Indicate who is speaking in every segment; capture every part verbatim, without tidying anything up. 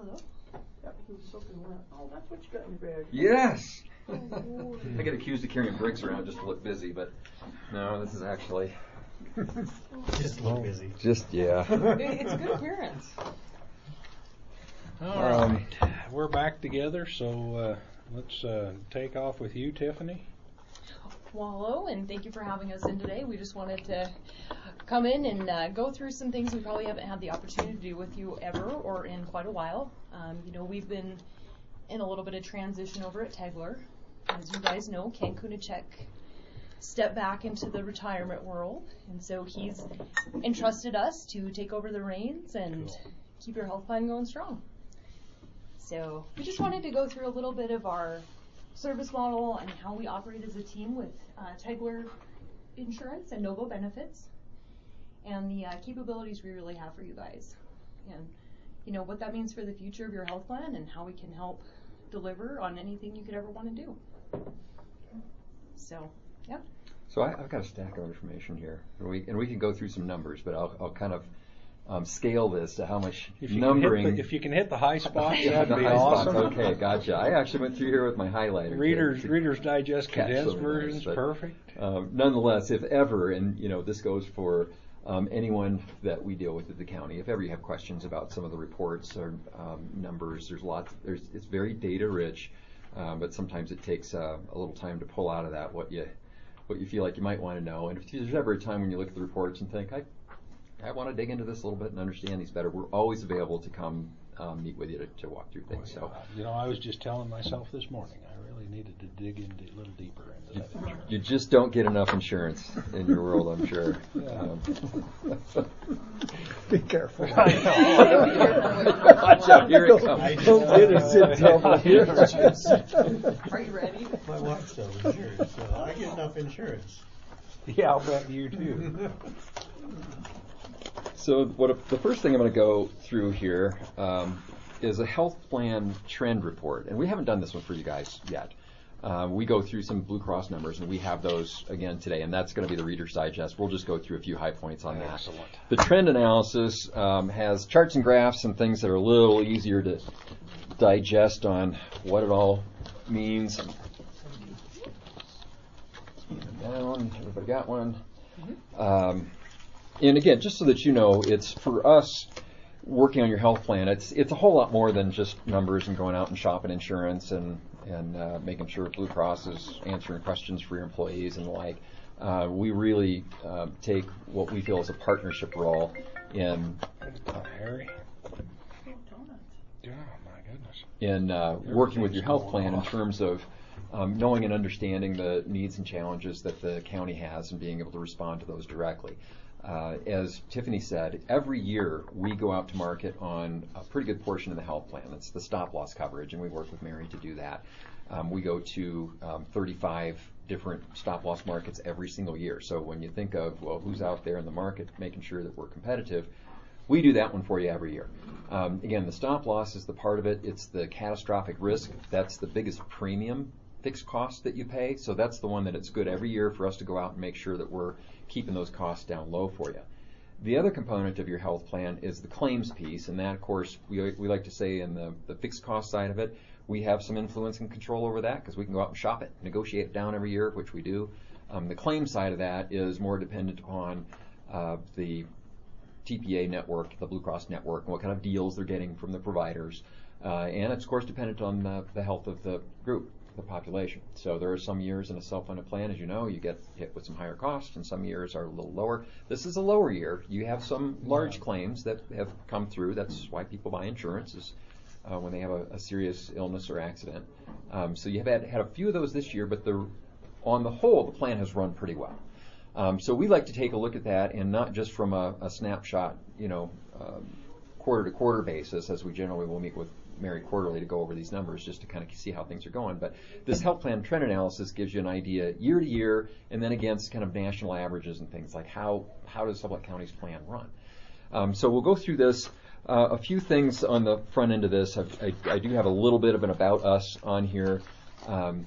Speaker 1: Hello?
Speaker 2: Yep, he was soaking wet. Oh, that's what you got in your bag.
Speaker 3: Yes! I get accused of carrying bricks around just to look busy, but no, this is actually...
Speaker 4: Just a little busy.
Speaker 3: Just, yeah.
Speaker 1: It's a good appearance.
Speaker 4: All
Speaker 3: Um,
Speaker 4: right. We're back together, so uh, let's uh, take off with you, Tiffany.
Speaker 1: Well, hello, and thank you for having us in today. We just wanted to come in and uh, go through some things we probably haven't had the opportunity to do with you ever or in quite a while. Um, you know, we've been in a little bit of transition over at Tegler. As you guys know, Ken Kunacek stepped back into the retirement world, and so he's entrusted us to take over the reins and
Speaker 4: Cool.
Speaker 1: keep your health plan going strong. So we just wanted to go through a little bit of our service model and how we operate as a team with uh, Tegler Insurance and Novo Benefits, and the uh, capabilities we really have for you guys, and you know what that means for the future of your health plan and how we can help deliver on anything you could ever want to do. So, yeah.
Speaker 3: So I, I've got a stack of information here, and we, and we can go through some numbers, but I'll, I'll kind of um, scale this to how much
Speaker 4: If you
Speaker 3: numbering.
Speaker 4: Can hit the, if you can hit the high spots,
Speaker 3: Yeah,
Speaker 4: that'd
Speaker 3: the
Speaker 4: be
Speaker 3: high spots.
Speaker 4: awesome.
Speaker 3: Okay, gotcha. I actually went through here with my highlighter. to-
Speaker 4: Readers,
Speaker 3: to
Speaker 4: Reader's Digest
Speaker 3: catch
Speaker 4: condensed
Speaker 3: some of those,
Speaker 4: versions,
Speaker 3: but,
Speaker 4: perfect.
Speaker 3: Um, nonetheless, if ever, and you know, this goes for um, anyone that we deal with at the county, if ever you have questions about some of the reports or um, numbers, there's lots. There's it's very data rich, um, but sometimes it takes uh, a little time to pull out of that what you what you feel like you might want to know. And if there's ever a time when you look at the reports and think, I I want to dig into this a little bit and understand these better, we're always available to come um, meet with you to, to walk through things. So.
Speaker 4: You know, I was just telling myself this morning, I really needed to dig into a little deeper into that insurance.
Speaker 3: You just don't get enough insurance in your world, I'm sure.
Speaker 4: Yeah.
Speaker 3: Um,
Speaker 5: Be careful.
Speaker 3: Watch out, here it comes.
Speaker 5: Don't get us in trouble here.
Speaker 1: Are you ready?
Speaker 6: My wife's sells insurance, so I get enough insurance.
Speaker 4: Yeah, I'll bet you too.
Speaker 3: So what the first thing I'm going to go through here um, is a health plan trend report, and we haven't done this one for you guys yet. Uh, we go through some Blue Cross numbers, and we have those again today, and that's going to be the Reader's Digest. We'll just go through a few high points on that.
Speaker 4: Excellent.
Speaker 3: The trend analysis um, has charts and graphs and things that are a little easier to digest on what it all means. Down, everybody got one. Um, and again, just so that you know, it's for us working on your health plan. It's it's a whole lot more than just numbers and going out and shopping insurance and and uh, making sure Blue Cross is answering questions for your employees and the like. Uh, we really uh, take what we feel is a partnership role in
Speaker 4: Uh, Harry? Oh, my goodness.
Speaker 3: in uh, working with your health plan in terms of um, knowing and understanding the needs and challenges that the county has and being able to respond to those directly. Uh, as Tiffany said, every year we go out to market on a pretty good portion of the health plan. That's the stop loss coverage, and we work with Mary to do that. Um, we go to um, thirty-five different stop loss markets every single year. So when you think of, well, who's out there in the market making sure that we're competitive, we do that one for you every year. Um, again, the stop loss is the part of it. It's the catastrophic risk. That's the biggest premium fixed cost that you pay. So that's the one that it's good every year for us to go out and make sure that we're keeping those costs down low for you. The other component of your health plan is the claims piece, and that, of course, we, we like to say in the, the fixed cost side of it, we have some influence and control over that because we can go out and shop it, negotiate it down every year, which we do. Um, the claim side of that is more dependent upon uh, the T P A network, the Blue Cross network, and what kind of deals they're getting from the providers. Uh, and it's, of course, dependent on the, the health of the group, the population. So there are some years in a self-funded plan, as you know, you get hit with some higher costs, and some years are a little lower. This is a lower year. You have some large claims that have come through. That's why people buy insurance, is uh, when they have a, a serious illness or accident. Um, so you've had, had a few of those this year, but the, on the whole, the plan has run pretty well. Um, so we like to take a look at that, and not just from a, a snapshot, you know, um, quarter-to-quarter basis, as we generally will meet with Mary quarterly to go over these numbers just to kind of see how things are going. But this health plan trend analysis gives you an idea year to year, and then against kind of national averages and things like how how does Sublette County's plan run. Um, so we'll go through this. Uh, a few things on the front end of this. I've, I, I do have a little bit of an about us on here. Um,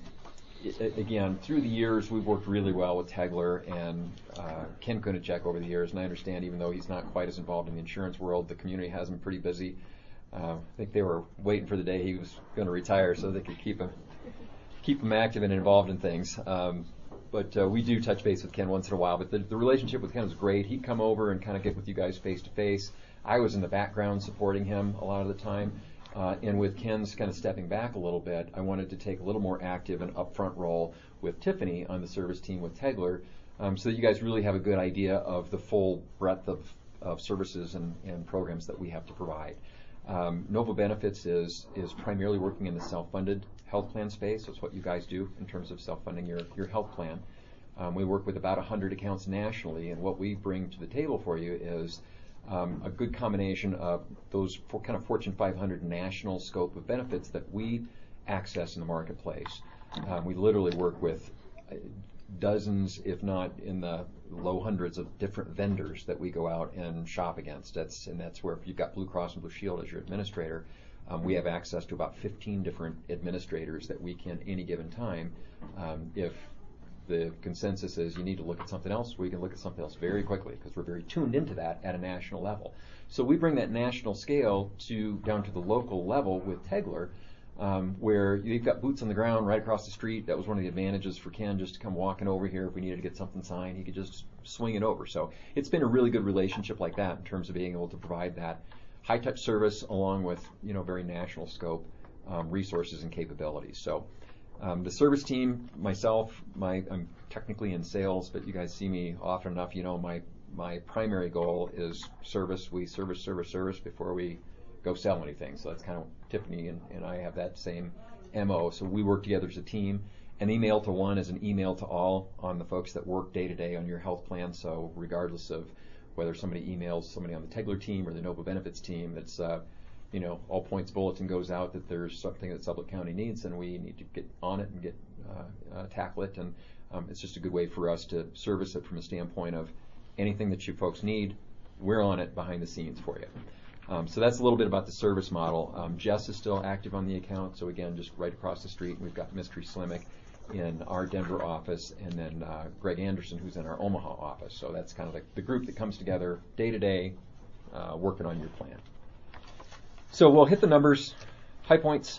Speaker 3: I, again, through the years, we've worked really well with Tegler and uh, Ken Kunacek over the years, and I understand even though he's not quite as involved in the insurance world, the community has him pretty busy. Uh, I think they were waiting for the day he was going to retire so they could keep him keep him active and involved in things. Um, but uh, we do touch base with Ken once in a while. But the, the relationship with Ken is great. He'd come over and kind of get with you guys face to face. I was in the background supporting him a lot of the time. Uh, and with Ken's kind of stepping back a little bit, I wanted to take a little more active and upfront role with Tiffany on the service team with Tegler, um, so that you guys really have a good idea of the full breadth of, of services and, and programs that we have to provide. Um, Nova Benefits is is primarily working in the self-funded health plan space. That's what you guys do in terms of self-funding your, your health plan. Um, we work with about one hundred accounts nationally, and what we bring to the table for you is Um, a good combination of those for kind of Fortune five hundred national scope of benefits that we access in the marketplace. Um, we literally work with dozens, if not in the low hundreds, of different vendors that we go out and shop against. That's and that's where if you've got Blue Cross and Blue Shield as your administrator, um, we have access to about fifteen different administrators that we can, any given time, um, if the consensus is you need to look at something else, we can look at something else very quickly because we're very tuned into that at a national level. So we bring that national scale to down to the local level with Tegler, um, where you've got boots on the ground right across the street. That was one of the advantages for Ken, just to come walking over here. If we needed to get something signed, he could just swing it over. So it's been a really good relationship like that in terms of being able to provide that high-touch service along with, you know, very national scope um, resources and capabilities. So. Um, the service team, myself, my, I'm technically in sales, but you guys see me often enough. You know, my my primary goal is service. We service, service, service before we go sell anything. So that's kind of Tiffany and, and I have that same M O. So we work together as a team. An email to one is an email to all on the folks that work day to day on your health plan. So regardless of whether somebody emails somebody on the Tegler team or the Nova Benefits team, it's uh, you know, all points bulletin goes out that there's something that Sublette County needs, and we need to get on it and get uh, uh, tackle it. And um, it's just a good way for us to service it from a standpoint of anything that you folks need, we're on it behind the scenes for you. Um, so that's a little bit about the service model. Um, Jess is still active on the account, so again, just right across the street, we've got Mystery Slimick in our Denver office, and then uh, Greg Anderson, who's in our Omaha office. So that's kind of the, the group that comes together day to day, uh, working on your plan. So we'll hit the numbers, high points.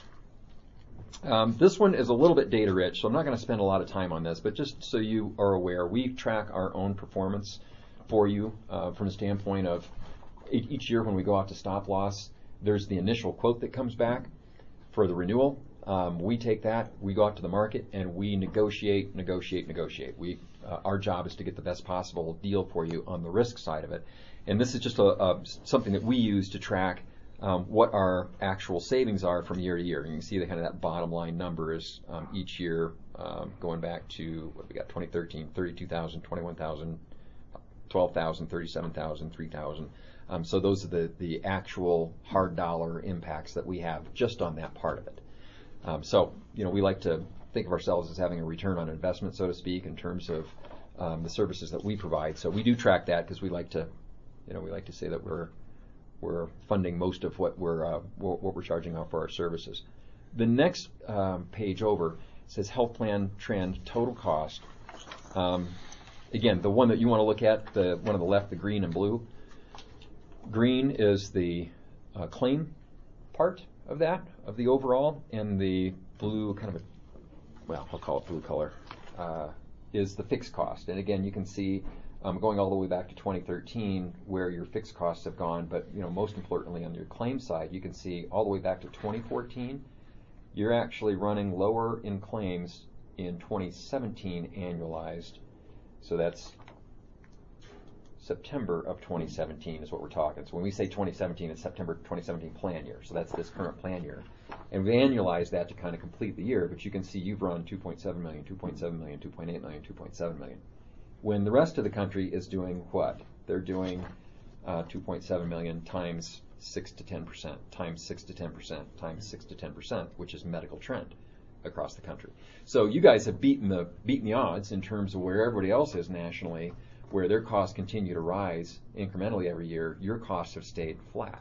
Speaker 3: Um, this one is a little bit data rich, so I'm not going to spend a lot of time on this, but just so you are aware, we track our own performance for you uh, from the standpoint of e- each year when we go out to stop loss, there's the initial quote that comes back for the renewal. Um, we take that, we go out to the market, and we negotiate, negotiate, negotiate. We, uh, our job is to get the best possible deal for you on the risk side of it. And this is just a, a, something that we use to track Um, what our actual savings are from year to year. And you can see the kind of that bottom line numbers um, each year um, going back to, what we got, twenty thirteen, thirty-two thousand, twenty-one thousand, twelve thousand, thirty-seven thousand, three thousand. Um, so those are the, the actual hard dollar impacts that we have just on that part of it. Um, so, you know, we like to think of ourselves as having a return on investment, so to speak, in terms of um, the services that we provide. So we do track that because we like to, you know, we like to say that we're we're funding most of what we're uh, what we're charging out for our services. The next um, page over says health plan trend total cost. Um, again, the one that you want to look at, the one on the left, the green and blue. Green is the uh, claim part of that, of the overall, and the blue, kind of a, well, I'll call it blue color, uh, is the fixed cost. And again, you can see Um, going all the way back to twenty thirteen, where your fixed costs have gone, but you know, most importantly on your claim side, you can see all the way back to twenty fourteen, you're actually running lower in claims in twenty seventeen annualized. So that's September of twenty seventeen is what we're talking. So when we say twenty seventeen, it's September twenty seventeen plan year. So that's this current plan year. And we annualize that to kind of complete the year, but you can see you've run two point seven million, two point seven million, two point eight million, two point seven million. When the rest of the country is doing what? They're doing uh, two point seven million times six to ten percent, times six to ten percent, times six to ten percent, which is medical trend across the country. So you guys have beaten the beaten the odds in terms of where everybody else is nationally, where their costs continue to rise incrementally every year. Your costs have stayed flat.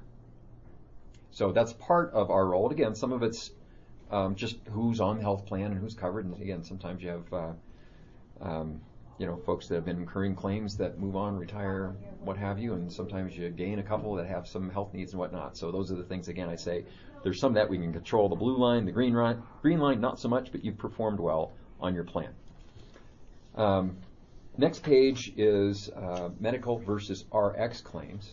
Speaker 3: So that's part of our role. And again, some of it's um, just who's on the health plan and who's covered. And again, sometimes you have uh, um, you know, folks that have been incurring claims that move on, retire, what have you, and sometimes you gain a couple that have some health needs and whatnot. So those are the things, again, I say, there's some that we can control, the blue line, the green line, green line, not so much, but you've performed well on your plan. Um, next page is uh, medical versus R X claims.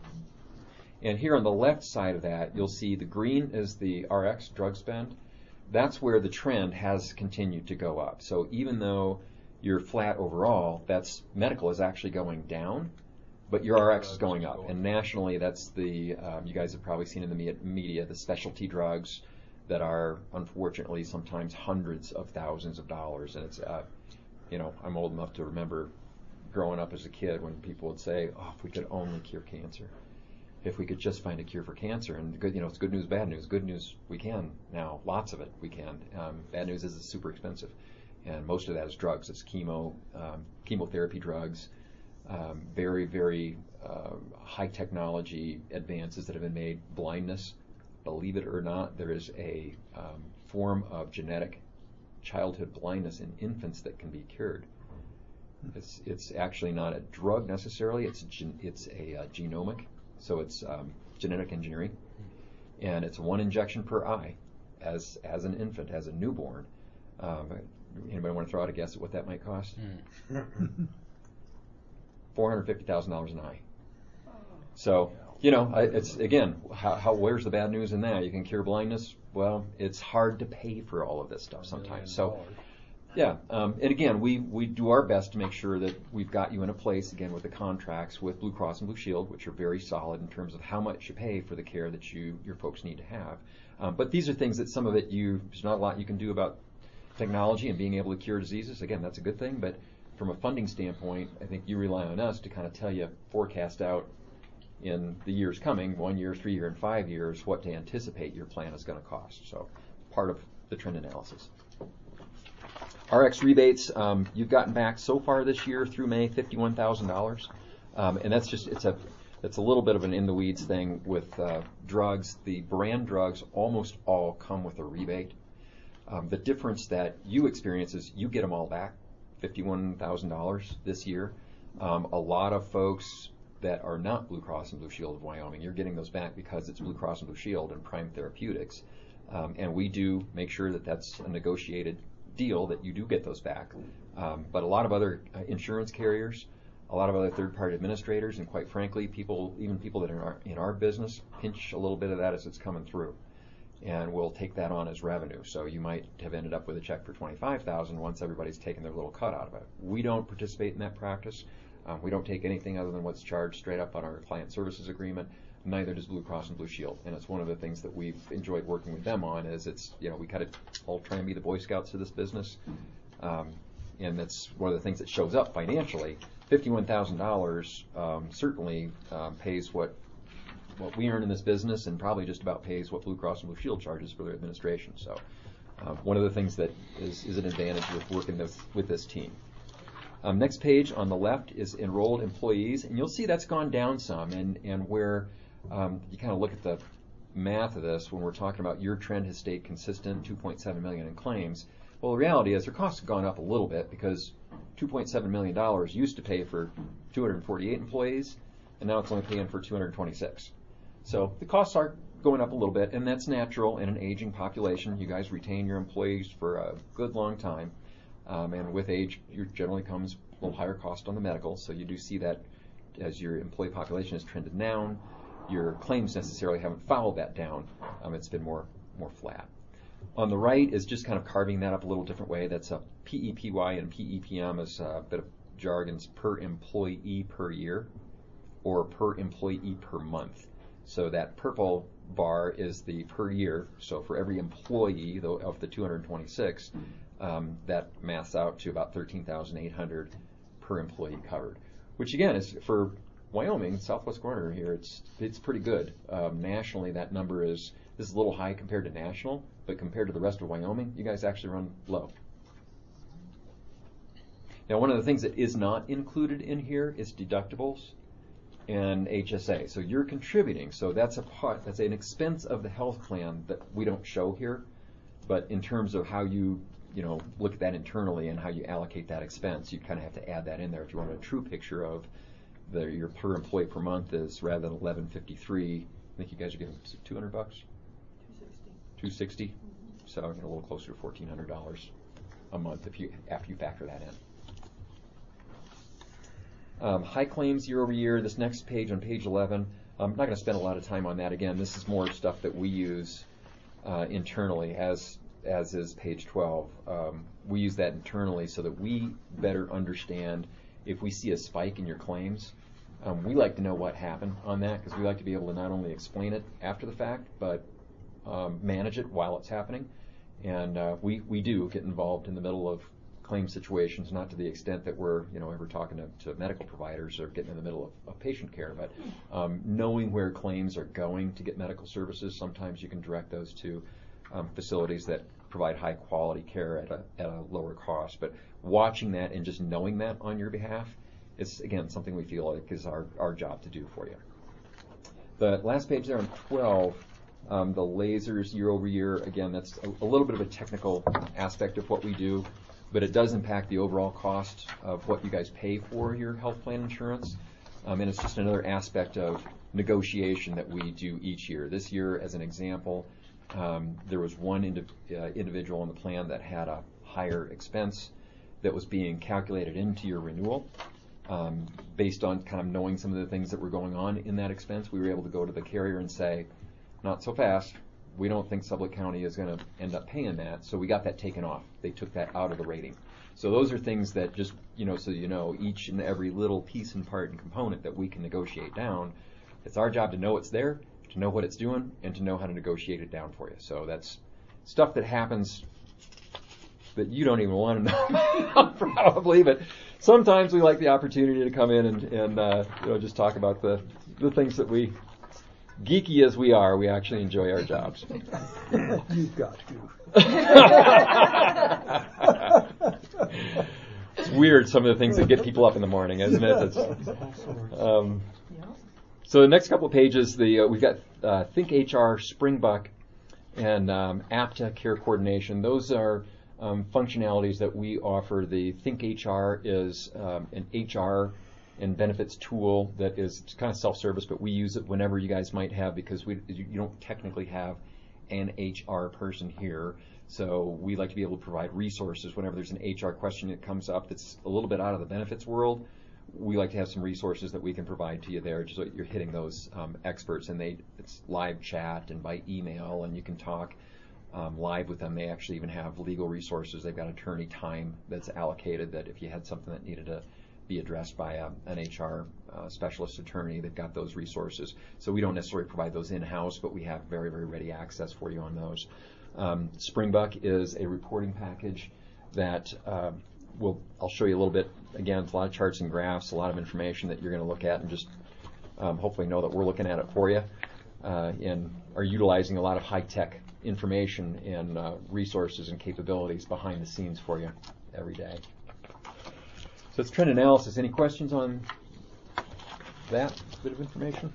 Speaker 3: And here on the left side of that, you'll see the green is the R X drug spend. That's where the trend has continued to go up. So even though you're flat overall, that's medical is actually going down, but your R X is going up. And nationally, that's the, um, you guys have probably seen in the me- media, the specialty drugs that are unfortunately sometimes hundreds of thousands of dollars. And it's, uh, you know, I'm old enough to remember growing up as a kid when people would say, oh, if we could only cure cancer. If we could just find a cure for cancer. And good, you know, it's good news, bad news. Good news, we can now, lots of it we can. Um, bad news is it's super expensive. And most of that is drugs. It's chemo, um, chemotherapy drugs, um, very, very uh, high technology advances that have been made. Blindness, believe it or not, there is a um, form of genetic childhood blindness in infants that can be cured. It's it's actually not a drug necessarily. It's gen- it's a uh, genomic, so it's um, genetic engineering, and it's one injection per eye, as as an infant, as a newborn. Um, Anybody want to throw out a guess at what that might cost?
Speaker 4: Mm.
Speaker 3: four hundred fifty thousand dollars an eye. So, you know, I, it's, again, how, how, where's the bad news in that? You can cure blindness? Well, it's hard to pay for all of this stuff sometimes. So, yeah, um, and again, we, we do our best to make sure that we've got you in a place, again, with the contracts with Blue Cross and Blue Shield, which are very solid in terms of how much you pay for the care that you your folks need to have. Um, but these are things that some of it, you there's not a lot you can do about technology and being able to cure diseases. Again, that's a good thing, but from a funding standpoint, I think you rely on us to kind of tell you, forecast out in the years coming, one year, three year, and five years, what to anticipate your plan is going to cost. So part of the trend analysis. R X rebates, um, you've gotten back so far this year through May, fifty-one thousand dollars. Um, and that's just, it's a, it's a little bit of an in the weeds thing with uh, drugs. The brand drugs almost all come with a rebate. Um, the difference that you experience is you get them all back, fifty-one thousand dollars this year. Um, a lot of folks that are not Blue Cross and Blue Shield of Wyoming, you're getting those back because it's Blue Cross and Blue Shield and Prime Therapeutics. Um, and we do make sure that that's a negotiated deal that you do get those back. Um, but a lot of other uh, insurance carriers, a lot of other third-party administrators, and quite frankly, people, even people that are in our, in our business, pinch a little bit of that as it's coming through. And we'll take that on as revenue. So you might have ended up with a check for twenty-five thousand dollars once everybody's taken their little cut out of it. We don't participate in that practice. Um, we don't take anything other than what's charged straight up on our client services agreement. Neither does Blue Cross and Blue Shield. And it's one of the things that we've enjoyed working with them on is it's, you know, we kind of all try and be the Boy Scouts of this business. Um, and that's one of the things that shows up financially. fifty-one thousand dollars um, certainly um, pays what what we earn in this business, and probably just about pays what Blue Cross and Blue Shield charges for their administration. So uh, one of the things that is, is an advantage with working with, with this team. Um, next page on the left is enrolled employees, and you'll see that's gone down some, and, and where um, you kind of look at the math of this when we're talking about your trend has stayed consistent, two point seven million dollars in claims. Well, the reality is their costs have gone up a little bit because two point seven million dollars used to pay for two hundred forty-eight employees, and now it's only paying for two hundred twenty-six. So the costs are going up a little bit, and that's natural in an aging population. You guys retain your employees for a good long time, um, and with age, you generally comes a little higher cost on the medical. So you do see that as your employee population has trended down, your claims necessarily haven't followed that down. Um, it's been more more flat. On the right is just kind of carving that up a little different way. That's a P E P Y and P E P M is a bit of jargons per employee per year or per employee per month. So that purple bar is the per year. So for every employee, though, of the two hundred twenty-six, um, that maths out to about thirteen thousand eight hundred per employee covered. Which again is for Wyoming, southwest corner here. It's it's pretty good. Um, nationally, that number is this is a little high compared to national, but compared to the rest of Wyoming, you guys actually run low. Now, one of the things that is not included in here is deductibles and H S A. So you're contributing. So that's a part, that's an expense of the health plan that we don't show here. But in terms of how you you know, look at that internally and how you allocate that expense. You kind of have to add that in there if you want a true picture of the, your per employee per month is rather than eleven fifty-three. I think you guys are getting two hundred bucks. Two sixty. Mm-hmm. So you know, a little closer to fourteen hundred dollars a month if you after you factor that in. Um, high claims year over year. This next page on page eleven. I'm not going to spend a lot of time on that again. This is more stuff that we use uh, internally, as as is page twelve. Um, we use that internally so that we better understand if we see a spike in your claims. Um, we like to know what happened on that because we like to be able to not only explain it after the fact, but um, manage it while it's happening. And uh, we, we do get involved in the middle of claim situations, not to the extent that we're you know ever talking to, to medical providers or getting in the middle of, of patient care, but um, knowing where claims are going to get medical services, sometimes you can direct those to um, facilities that provide high quality care at a, at a lower cost. But watching that and just knowing that on your behalf is, again, something we feel like is our, our job to do for you. The last page there on twelve, um, the lasers year over year, again, that's a, a little bit of a technical aspect of what we do, but it does impact the overall cost of what you guys pay for your health plan insurance. Um, and it's just another aspect of negotiation that we do each year. This year, as an example, um, there was one indiv- uh, individual in the plan that had a higher expense that was being calculated into your renewal. Um, based on kind of knowing some of the things that were going on in that expense, we were able to go to the carrier and say, not so fast. We don't think Sublette County is going to end up paying that, so we got that taken off. They took that out of the rating. So those are things that just, you know, so you know, each and every little piece and part and component that we can negotiate down, it's our job to know it's there, to know what it's doing, and to know how to negotiate it down for you. So that's stuff that happens that you don't even want to know probably, but sometimes we like the opportunity to come in and, and uh, you know, just talk about the, the things that we, geeky as we are, we actually enjoy our jobs.
Speaker 5: You've got to.
Speaker 3: It's weird, some of the things that get people up in the morning, isn't it? It's, um, so the next couple of pages, the uh, we've got uh, Think H R, Springbuck, and um, APTA Care Coordination. Those are um, functionalities that we offer. The Think H R is um, an H R and benefits tool that is kind of self-service, but we use it whenever you guys might have, because we you don't technically have an H R person here. So we like to be able to provide resources whenever there's an H R question that comes up that's a little bit out of the benefits world. We like to have some resources that we can provide to you there, just so you're hitting those um, experts, and they it's live chat and by email, and you can talk um, live with them. They actually even have legal resources. They've got attorney time that's allocated, that if you had something that needed to be addressed by a, an H R uh, specialist attorney, they've got those resources. So we don't necessarily provide those in-house, but we have very, very ready access for you on those. Um, Springbuck is a reporting package that uh, will I'll show you a little bit. Again, it's a lot of charts and graphs, a lot of information that you're going to look at and just um, hopefully know that we're looking at it for you uh, and are utilizing a lot of high-tech information and uh, resources and capabilities behind the scenes for you every day. So it's trend analysis. Any questions on that bit of information?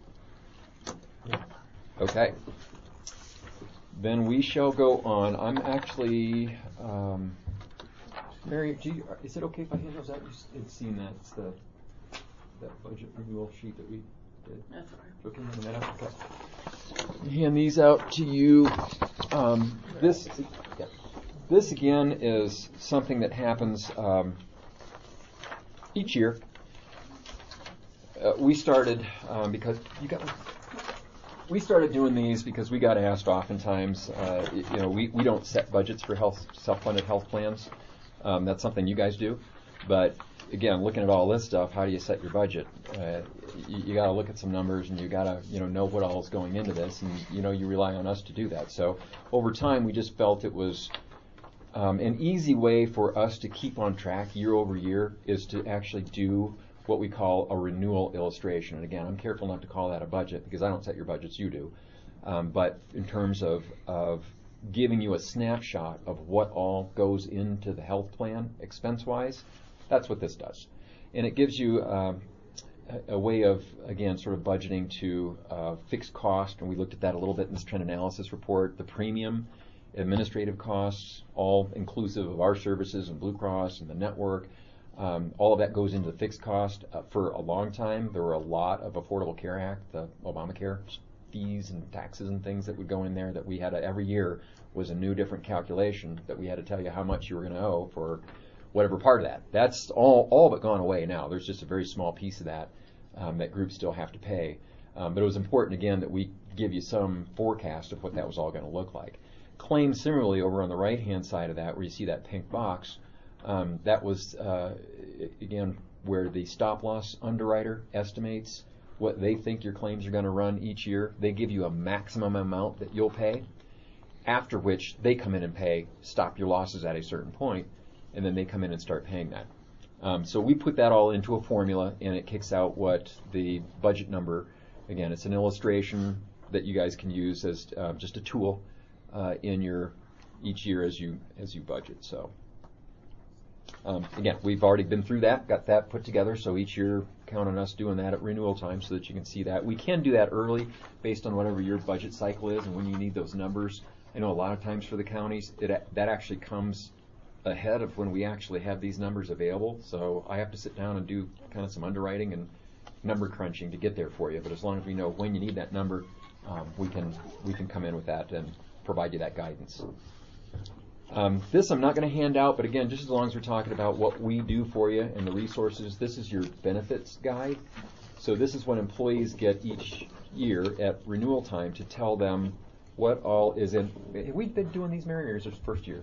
Speaker 3: Okay. Then we shall go on. I'm actually, um, Mary, do you, is it okay if I hand those out? You've seen that. It's the that budget renewal sheet that we did.
Speaker 2: That's all right.
Speaker 3: Okay, hand that out. Okay. Hand these out to you. Um, this, yeah. This again is something that happens um, each year. Uh, we started um, because you got. We started doing these because we got asked oftentimes. Uh, you know, we, we don't set budgets for health self-funded health plans. Um, that's something you guys do. But again, looking at all this stuff, how do you set your budget? Uh, you you got to look at some numbers, and you got to you know know what all is going into this, and you know you rely on us to do that. So over time, we just felt it was um, an easy way for us to keep on track year over year is to actually do what we call a renewal illustration. And again, I'm careful not to call that a budget because I don't set your budgets, you do. Um, but in terms of, of giving you a snapshot of what all goes into the health plan expense-wise, that's what this does. And it gives you um, a, a way of, again, sort of budgeting to uh, fixed cost, and we looked at that a little bit in this trend analysis report. The premium administrative costs, all inclusive of our services and Blue Cross and the network. Um, all of that goes into the fixed cost. Uh, for a long time, there were a lot of Affordable Care Act, the Obamacare fees and taxes and things that would go in there that we had to, every year was a new different calculation that we had to tell you how much you were going to owe for whatever part of that. That's all, all but gone away now. There's just a very small piece of that um, that groups still have to pay. Um, but it was important, again, that we give you some forecast of what that was all going to look like. Claims, similarly, over on the right-hand side of that, where you see that pink box, um, that was, uh, again, where the stop-loss underwriter estimates what they think your claims are going to run each year. They give you a maximum amount that you'll pay, after which they come in and pay, stop your losses at a certain point, and then they come in and start paying that. Um, so we put that all into a formula, and it kicks out what the budget number. Again, it's an illustration that you guys can use as uh, just a tool uh, in your each year as you as you budget. So um, again, we've already been through that, got that put together. So each year, count on us doing that at renewal time so that you can see that. We can do that early based on whatever your budget cycle is and when you need those numbers. I know a lot of times for the counties, it that actually comes ahead of when we actually have these numbers available. So I have to sit down and do kind of some underwriting and number crunching to get there for you. But as long as we know when you need that number, um, we can we can come in with that and provide you that guidance. Um, this I'm not going to hand out, but again, just as long as we're talking about what we do for you and the resources, this is your benefits guide. So this is what employees get each year at renewal time to tell them what all is in. Have we been doing these, Mary, or is it first year?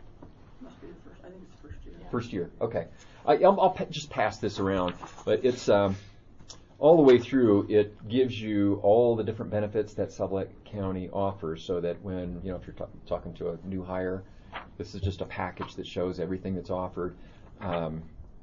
Speaker 2: Must be the first, I think it's the first year.
Speaker 3: First year, okay. I, I'll, I'll pa- just pass this around, but it's um, all the way through. It gives you all the different benefits that Sublette County offers, so that when, you know, if you're t- talking to a new hire, this is just a package that shows everything that's offered. Um,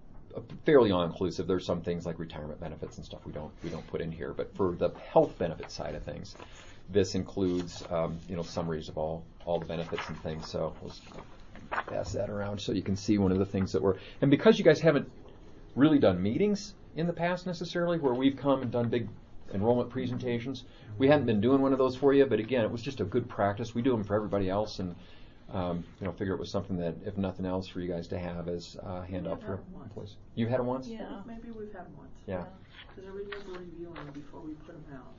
Speaker 3: fairly all-inclusive. There's some things like retirement benefits and stuff we don't we don't put in here, but for the health benefit side of things, this includes um, you know summaries of all all the benefits and things. So let's pass that around so you can see one of the things that we're. And because you guys haven't really done meetings in the past necessarily, where we've come and done big enrollment presentations, we hadn't been doing one of those for you. But again, it was just a good practice. We do them for everybody else, and um, you know, figure it was something that, if nothing else, for you guys to have as a handout for employees. You've had them once?
Speaker 1: Yeah.
Speaker 2: Maybe we've had them once.
Speaker 3: Yeah.
Speaker 2: Because every year we're reviewing them before we put them out.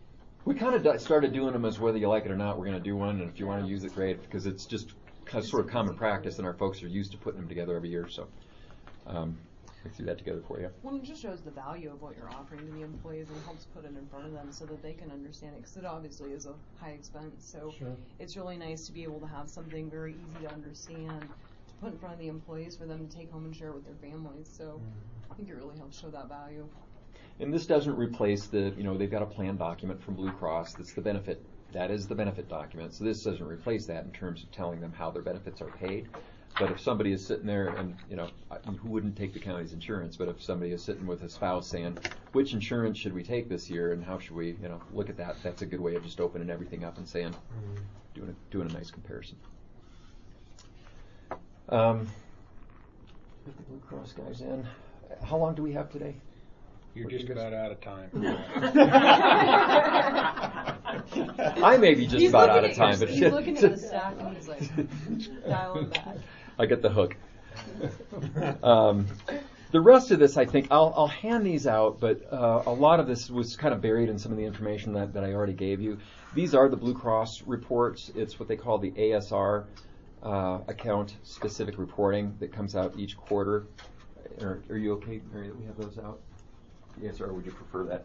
Speaker 3: We kind of d- started doing them as whether you like it or not, we're going to do one, and if you want to use it, great, because it's just kind of sort of common practice, and our folks are used to putting them together every year. So um, we threw that together for you.
Speaker 1: Well, it just shows the value of what you're offering to the employees and helps put it in front of them so that they can understand it, because it obviously is a high expense. So
Speaker 6: Sure.
Speaker 1: it's really nice to be able to have something very easy to understand to put in front of the employees for them to take home and share with their families. So I think it really helps show that value.
Speaker 3: And this doesn't replace the, you know, they've got a plan document from Blue Cross that's the benefit. That is the benefit document. So this doesn't replace that in terms of telling them how their benefits are paid. But if somebody is sitting there and, you know, who wouldn't take the county's insurance, but if somebody is sitting with a spouse saying, which insurance should we take this year and how should we, you know, look at that, that's a good way of just opening everything up and saying, doing a, doing a nice comparison. Um, get the Blue Cross guys in. How long do we have today?
Speaker 4: You're just about out of time.
Speaker 3: I may be just
Speaker 1: He's
Speaker 3: about out
Speaker 1: looking
Speaker 3: of time,
Speaker 1: at,
Speaker 3: but
Speaker 1: he's looking at the stack and he's like, dialing back.
Speaker 3: I get the hook. Um, the rest of this, I think, I'll, I'll hand these out, but uh, a lot of this was kind of buried in some of the information that, that I already gave you. These are the Blue Cross reports. It's what they call the A S R uh, account specific reporting that comes out each quarter. Are, are you okay, Mary, that we have those out? Yes, or would you prefer that?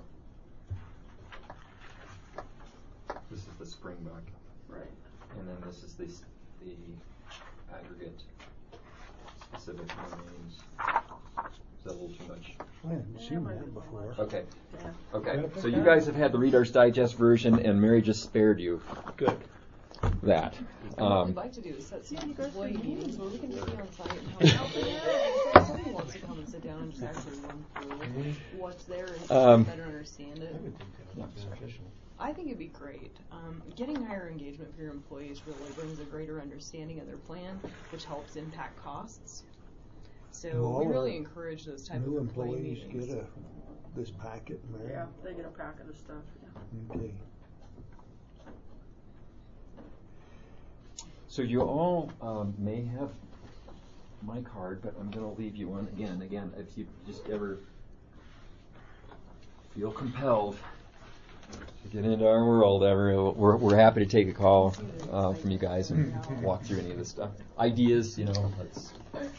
Speaker 3: This is the spring buck.
Speaker 2: Right.
Speaker 3: And then this is the, the aggregate specific names. Is that a little too much?
Speaker 5: I haven't seen that before.
Speaker 3: Okay.
Speaker 2: Yeah.
Speaker 3: Okay. So you guys have had the Reader's Digest version, and Mary just spared you
Speaker 4: Good.
Speaker 3: that.
Speaker 1: And what
Speaker 3: Um,
Speaker 1: we'd like to do is set some employee meetings where we can just be on site and help out. If somebody wants to come and sit down and just actually run through what's there and
Speaker 3: Um,
Speaker 1: better understand it.
Speaker 6: I would think that would be beneficial.
Speaker 1: I think it'd be great. Um, getting higher engagement for your employees really brings a greater understanding of their plan, which helps impact costs. So
Speaker 5: Do all
Speaker 1: we really
Speaker 5: our
Speaker 1: encourage those type
Speaker 5: New
Speaker 1: of employee
Speaker 5: employees
Speaker 1: meetings.
Speaker 5: get a, this packet, Mary?
Speaker 2: Yeah, they get a packet of stuff, yeah.
Speaker 5: Okay.
Speaker 3: So you all um, may have my card, but I'm going to leave you one again. Again, if you just ever feel compelled to get into our world, ever we're we're happy to take a call uh, from you guys and walk through any of this stuff. Ideas, you know, that's,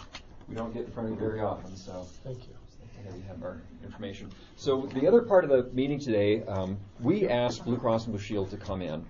Speaker 3: we don't get in front of you very often, so.
Speaker 4: Thank you.
Speaker 3: Yeah, you have our information. So the other part of the meeting today, um, we asked Blue Cross and Blue Shield to come in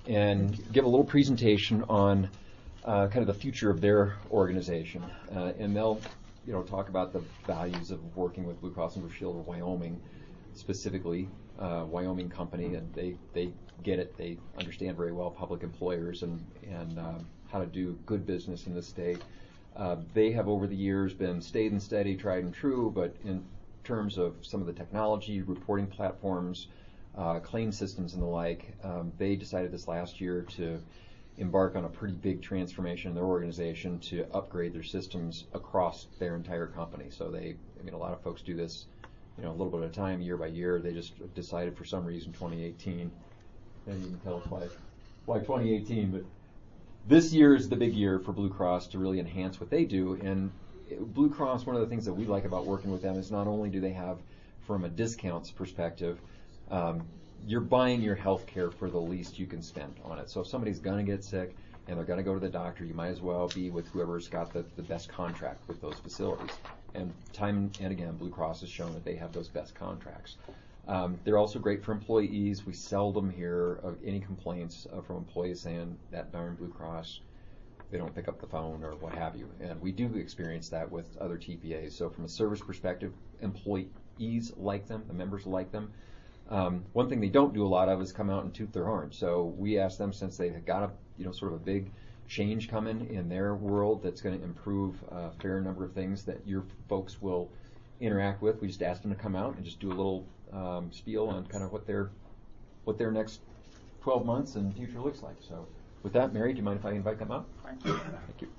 Speaker 3: and give a little presentation on uh, kind of the future of their organization, uh, and they'll, you know, talk about the values of working with Blue Cross and Blue Shield of Wyoming, specifically uh, Wyoming company, and they they get it. They understand very well public employers and and uh, how to do good business in the state. Uh, they have over the years been stayed and steady, tried and true, but in terms of some of the technology, reporting platforms, uh, claim systems and the like, um, they decided this last year to embark on a pretty big transformation in their organization to upgrade their systems across their entire company. So they, I mean, a lot of folks do this, you know, a little bit at a time, year by year. They just decided for some reason twenty eighteen, and you can tell us why, why twenty eighteen, but this year is the big year for Blue Cross to really enhance what they do. And Blue Cross, one of the things that we like about working with them is not only do they have, from a discounts perspective, um, you're buying your health care for the least you can spend on it. So if somebody's going to get sick and they're going to go to the doctor, you might as well be with whoever's got the, the best contract with those facilities. And time and again, Blue Cross has shown that they have those best contracts. Um, they're also great for employees. We seldom hear of any complaints uh, from employees saying that darn Blue Cross, they don't pick up the phone or what have you. And we do experience that with other T P As. So from a service perspective, employees like them, the members like them. Um, one thing they don't do a lot of is come out and toot their horn. So we ask them, since they've got a, you know, sort of a big change coming in their world that's going to improve a fair number of things that your folks will interact with, we just asked them to come out and just do a little um, spiel on kind of what their what their next twelve months and future looks like. So with that, Mary, do you mind if I invite them up? Thank you.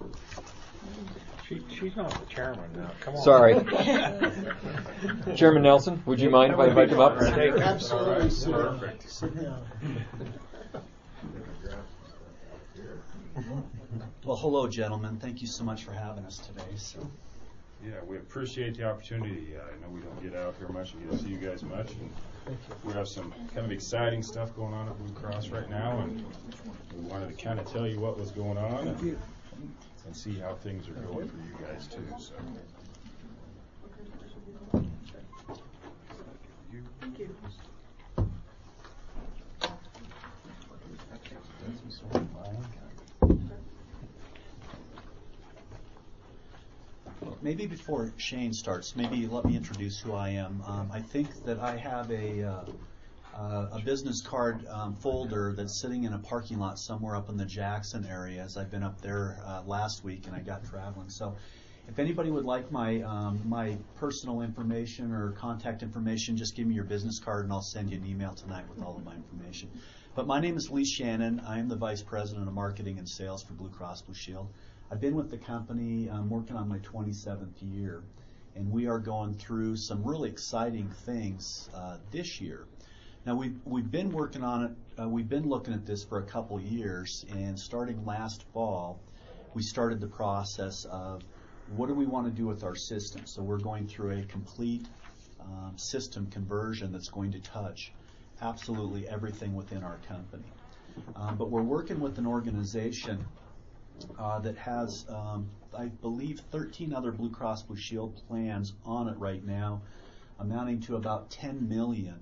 Speaker 4: She, she's not the chairman now. Come on.
Speaker 3: Sorry. Chairman Nelson, would you mind if I invite them up?
Speaker 5: Absolutely, sir.
Speaker 6: Perfect.
Speaker 5: Sit down.
Speaker 7: Well, hello, gentlemen. Thank you so much for having us today. So.
Speaker 8: Yeah, we appreciate the opportunity. Uh, I know we don't get out here much and get to see you guys much. And we have some kind of exciting stuff going on at Blue Cross right now, and we wanted to kind of tell you what was going on and, and see how things are going for you guys too. So.
Speaker 2: Thank you.
Speaker 7: Maybe before Shane starts, maybe let me introduce who I am. Um, I think that I have a uh, uh, a business card um, folder that's sitting in a parking lot somewhere up in the Jackson area, as I've been up there uh, last week and I got traveling. So if anybody would like my um, my personal information or contact information, just give me your business card and I'll send you an email tonight with all of my information. But my name is Lee Shannon. I am the Vice President of Marketing and Sales for Blue Cross Blue Shield. I've been with the company, I'm working on my twenty-seventh year, and we are going through some really exciting things uh, this year. Now, we've, we've been working on it, uh, we've been looking at this for a couple years, and starting last fall, we started the process of what do we want to do with our system. So we're going through a complete um, system conversion that's going to touch absolutely everything within our company. Um, but we're working with an organization Uh, that has, um, I believe, thirteen other Blue Cross Blue Shield plans on it right now, amounting to about ten million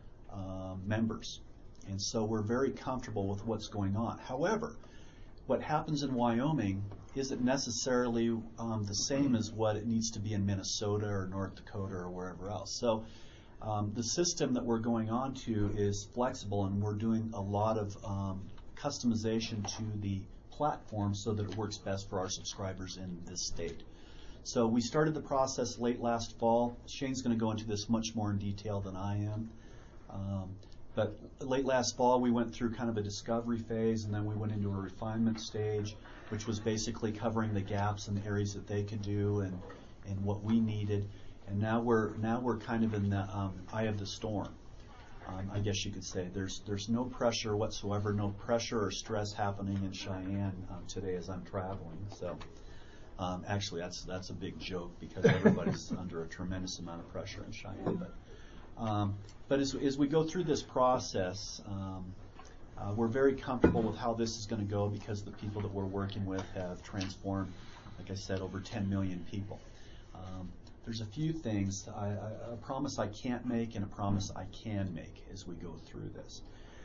Speaker 7: uh, members. And so we're very comfortable with what's going on. However, what happens in Wyoming isn't necessarily um, the same as what it needs to be in Minnesota or North Dakota or wherever else. So um, the system that we're going on to is flexible, and we're doing a lot of um, customization to the platform so that it works best for our subscribers in this state. So we started the process late last fall. Shane's going to go into this much more in detail than I am. Um, but late last fall we went through kind of a discovery phase, and then we went into a refinement stage, which was basically covering the gaps and the areas that they could do and, and what we needed. And now we're now we're kind of in the um, eye of the storm. um, I guess you could say there's there's no pressure whatsoever, no pressure or stress happening in Cheyenne um, today as I'm traveling. So um, actually, that's that's a big joke because everybody's under a tremendous amount of pressure in Cheyenne. But um, but as as we go through this process, um, uh, we're very comfortable with how this is going to go because the people that we're working with have transformed, like I said, over ten million people. Um, There's a few things, I, I, a promise I can't make and a promise I can make as we go through this.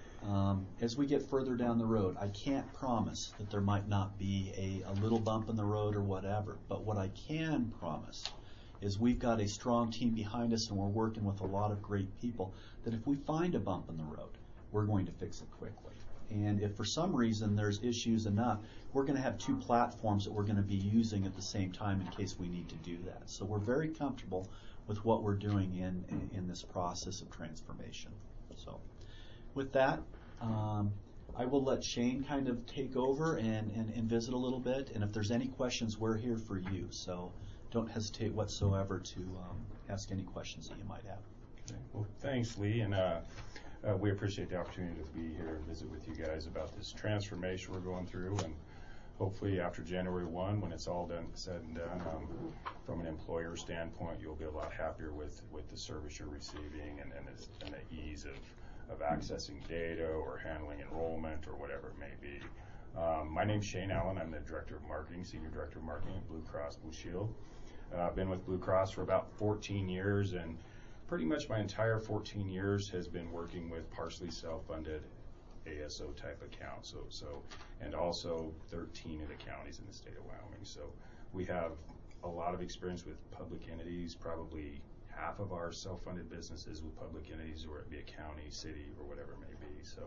Speaker 7: Um, as we get further down the road, I can't promise that there might not be a, a little bump in the road or whatever, but what I can promise is we've got a strong team behind us and we're working with a lot of great people that if we find a bump in the road, we're going to fix it quickly. And if for some reason there's issues enough, we're going to have two platforms that we're going to be using at the same time in case we need to do that. So we're very comfortable with what we're doing in, in, in this process of transformation. So with that, um, I will let Shane kind of take over and, and, and visit a little bit. And if there's any questions, we're here for you. So don't hesitate whatsoever to um, ask any questions that you might have.
Speaker 8: Okay. Well, thanks, Lee. And uh, Uh, we appreciate the opportunity to be here and visit with you guys about this transformation we're going through, and hopefully after January first, when it's all done, said and done, um, from an employer standpoint, you'll be a lot happier with, with the service you're receiving and, and, the, and the ease of, of accessing data or handling enrollment or whatever it may be. Um, my name's Shane Allen. I'm the Director of Marketing, Senior Director of Marketing at Blue Cross Blue Shield. Uh, I've been with Blue Cross for about fourteen years, and pretty much my entire fourteen years has been working with partially self-funded A S O type accounts. So, so, and also thirteen of the counties in the state of Wyoming. So we have a lot of experience with public entities. Probably half of our self-funded businesses with public entities, or it be a county, city, or whatever it may be. So,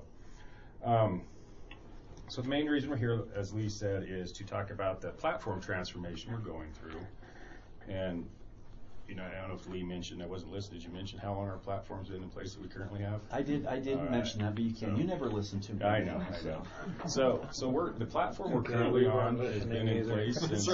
Speaker 8: um, so the main reason we're here, as Lee said, is to talk about the platform transformation we're going through. And you know, I don't know if Lee mentioned, I wasn't listening, did you mention how long our platform's been in place that we currently have?
Speaker 7: I did. I didn't
Speaker 8: All right.
Speaker 7: mention that, but you can.
Speaker 8: So,
Speaker 7: you never listen to me.
Speaker 8: I know. I know. So, so we're the platform we're currently on has been in place since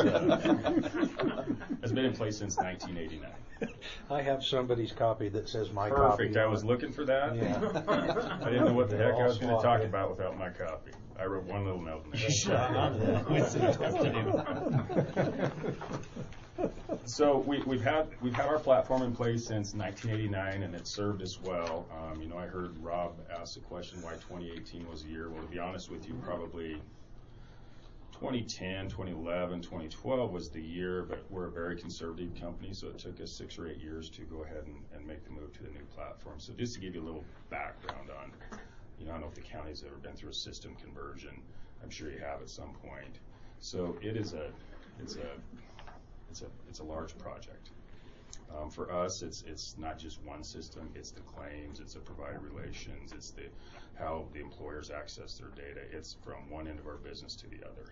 Speaker 8: uh, has been in place since nineteen eighty-nine.
Speaker 4: I have somebody's copy that says my copy.
Speaker 8: Perfect. I was looking for that.
Speaker 4: Yeah.
Speaker 8: I didn't know what the
Speaker 4: They're
Speaker 8: heck I
Speaker 4: all
Speaker 8: was going to
Speaker 4: swapped
Speaker 8: talk
Speaker 4: in.
Speaker 8: about without my copy. I wrote one little note in there.
Speaker 6: Shot onto that. What's it to do?
Speaker 8: So we, we've had we've had our platform in place since nineteen eighty-nine, and it's served us well. Um, you know, I heard Rob ask the question why twenty eighteen was a year. Well, to be honest with you, probably twenty ten, twenty eleven, twenty twelve was the year, but we're a very conservative company, so it took us six or eight years to go ahead and, and make the move to the new platform. So just to give you a little background on, you know, I don't know if the county's ever been through a system conversion. I'm sure you have at some point. So it is a, it's a, It's a it's a large project. Um, for us, it's it's not just one system. It's the claims, it's the provider relations, it's the how the employers access their data. It's from one end of our business to the other.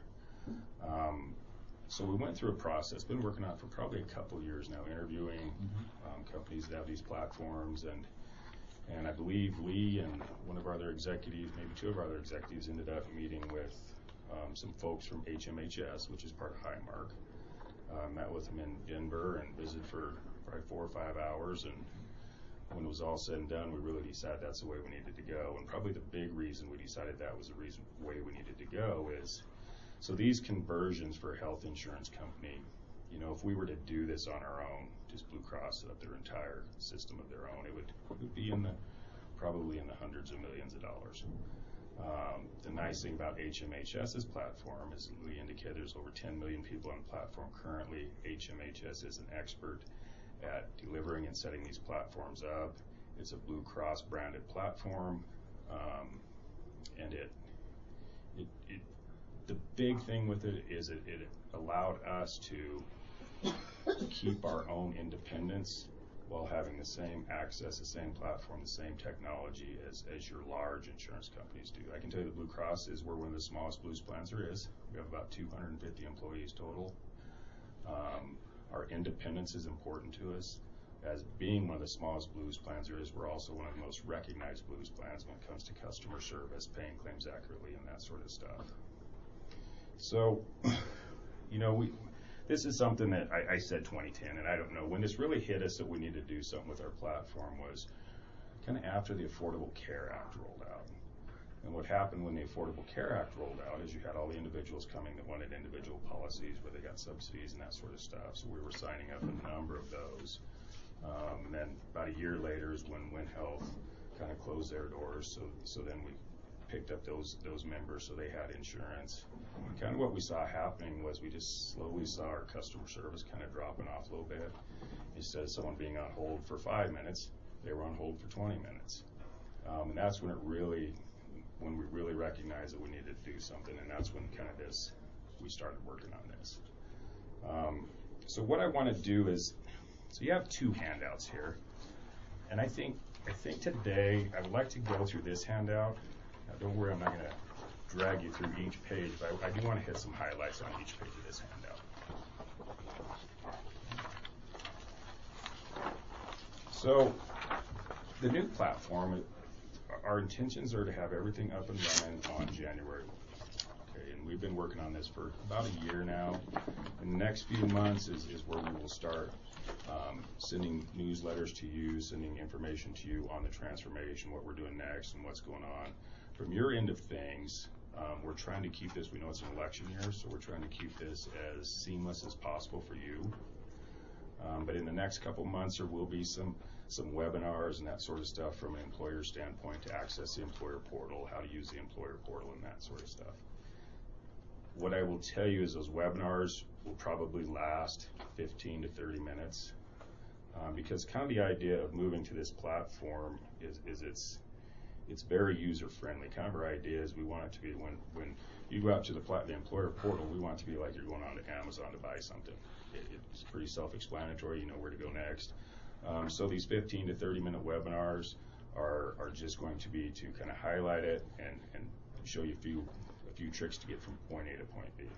Speaker 8: Um, so we went through a process. Been working on it for probably a couple years now, interviewing um, companies that have these platforms, and and I believe Lee and one of our other executives, maybe two of our other executives, ended up meeting with um, some folks from H M H S, which is part of Highmark. Uh, met with him in Denver and visited for probably four or five hours, and when it was all said and done, we really decided that's the way we needed to go. And probably the big reason we decided that was the reason way we needed to go is, so these conversions for a health insurance company, you know, if we were to do this on our own, just Blue Cross set up their entire system of their own, it would, it would be in the probably in the hundreds of millions of dollars. Um, the nice thing about HMHS's platform is, Lee indicated, there's over ten million people on the platform currently. H M H S is an expert at delivering and setting these platforms up. It's a Blue Cross branded platform, um, and it, it, it, the big thing with it is it, it allowed us to keep our own independence while having the same access, the same platform, the same technology as, as your large insurance companies do. I can tell you that Blue Cross is we're one of the smallest Blues plans there is. We have about two hundred fifty employees total. Um, our independence is important to us. As being one of the smallest Blues plans there is, we're also one of the most recognized Blues plans when it comes to customer service, paying claims accurately, and that sort of stuff. So, you know, we this is something that I, I said twenty ten, and I don't know, when this really hit us that we need to do something with our platform was, kind of after the Affordable Care Act rolled out. And what happened when the Affordable Care Act rolled out is you had all the individuals coming that wanted individual policies where they got subsidies and that sort of stuff. So we were signing up a number of those. Um, and then about a year later is when Win Health kind of closed their doors. So so then we picked up those those members so they had insurance. And kind of what we saw happening was we just slowly saw our customer service kind of dropping off a little bit. Instead of someone being on hold for five minutes, they were on hold for twenty minutes. Um, and that's when it really, when we really recognized that we needed to do something, and that's when kind of this, we started working on this. Um, so what I want to do is, so you have two handouts here, and I think I think today I would like to go through this handout. Now don't worry, I'm not going to drag you through each page, but I, I do want to hit some highlights on each page of this handout. So the new platform, our intentions are to have everything up and running on January first. Okay, and we've been working on this for about a year now. In the next few months is, is where we will start um, sending newsletters to you, sending information to you on the transformation, what we're doing next, and what's going on. From your end of things, um, we're trying to keep this, we know it's an election year, so we're trying to keep this as seamless as possible for you. Um, but in the next couple months, there will be some some webinars and that sort of stuff from an employer standpoint to access the employer portal, how to use the employer portal and that sort of stuff. What I will tell you is those webinars will probably last fifteen to thirty minutes um, because kind of the idea of moving to this platform is, is it's it's very user friendly. Kind of our idea is we want it to be when when you go out to the, plat- the employer portal, we want it to be like you're going on to Amazon to buy something. It, it's pretty self-explanatory. You know where to go next. Um, so these fifteen to thirty minute webinars are are just going to be to kind of highlight it and, and show you a few a few tricks to get from point A to point B.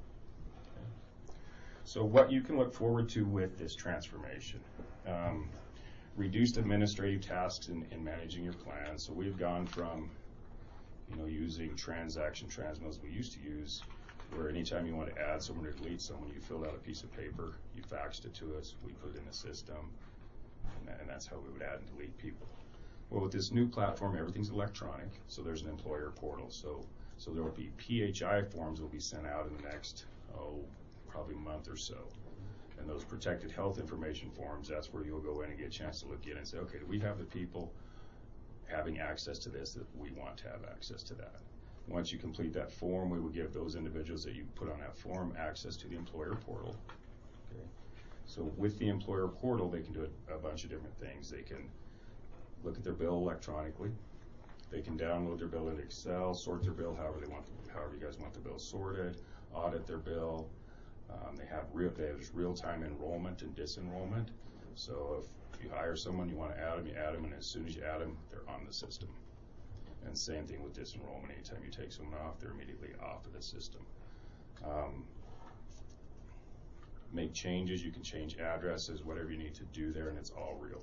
Speaker 8: Okay. So what you can look forward to with this transformation. Um, reduced administrative tasks in, in managing your plan. So we've gone from, you know, using transaction transmills we used to use, where anytime you want to add someone or delete someone, you filled out a piece of paper, you faxed it to us, we put it in the system, and, that, and that's how we would add and delete people. Well, with this new platform, everything's electronic, so there's an employer portal. So, so there will be P H I forms that will be sent out in the next, oh, probably month or so. And those protected health information forms, that's where you'll go in and get a chance to look in and say, okay, do we have the people having access to this that we want to have access to that? Once you complete that form, we will give those individuals that you put on that form access to the employer portal. Okay. So with the employer portal, they can do a, a bunch of different things. They can look at their bill electronically. They can download their bill in Excel, sort their bill however they want, however you guys want the bill sorted, audit their bill. Um, they have real, there's real-time enrollment and disenrollment. So if you hire someone, you want to add them, you add them, and as soon as you add them, they're on the system. And same thing with disenrollment. Anytime you take someone off, they're immediately off of the system. Um, make changes, you can change addresses, whatever you need to do there, and it's all real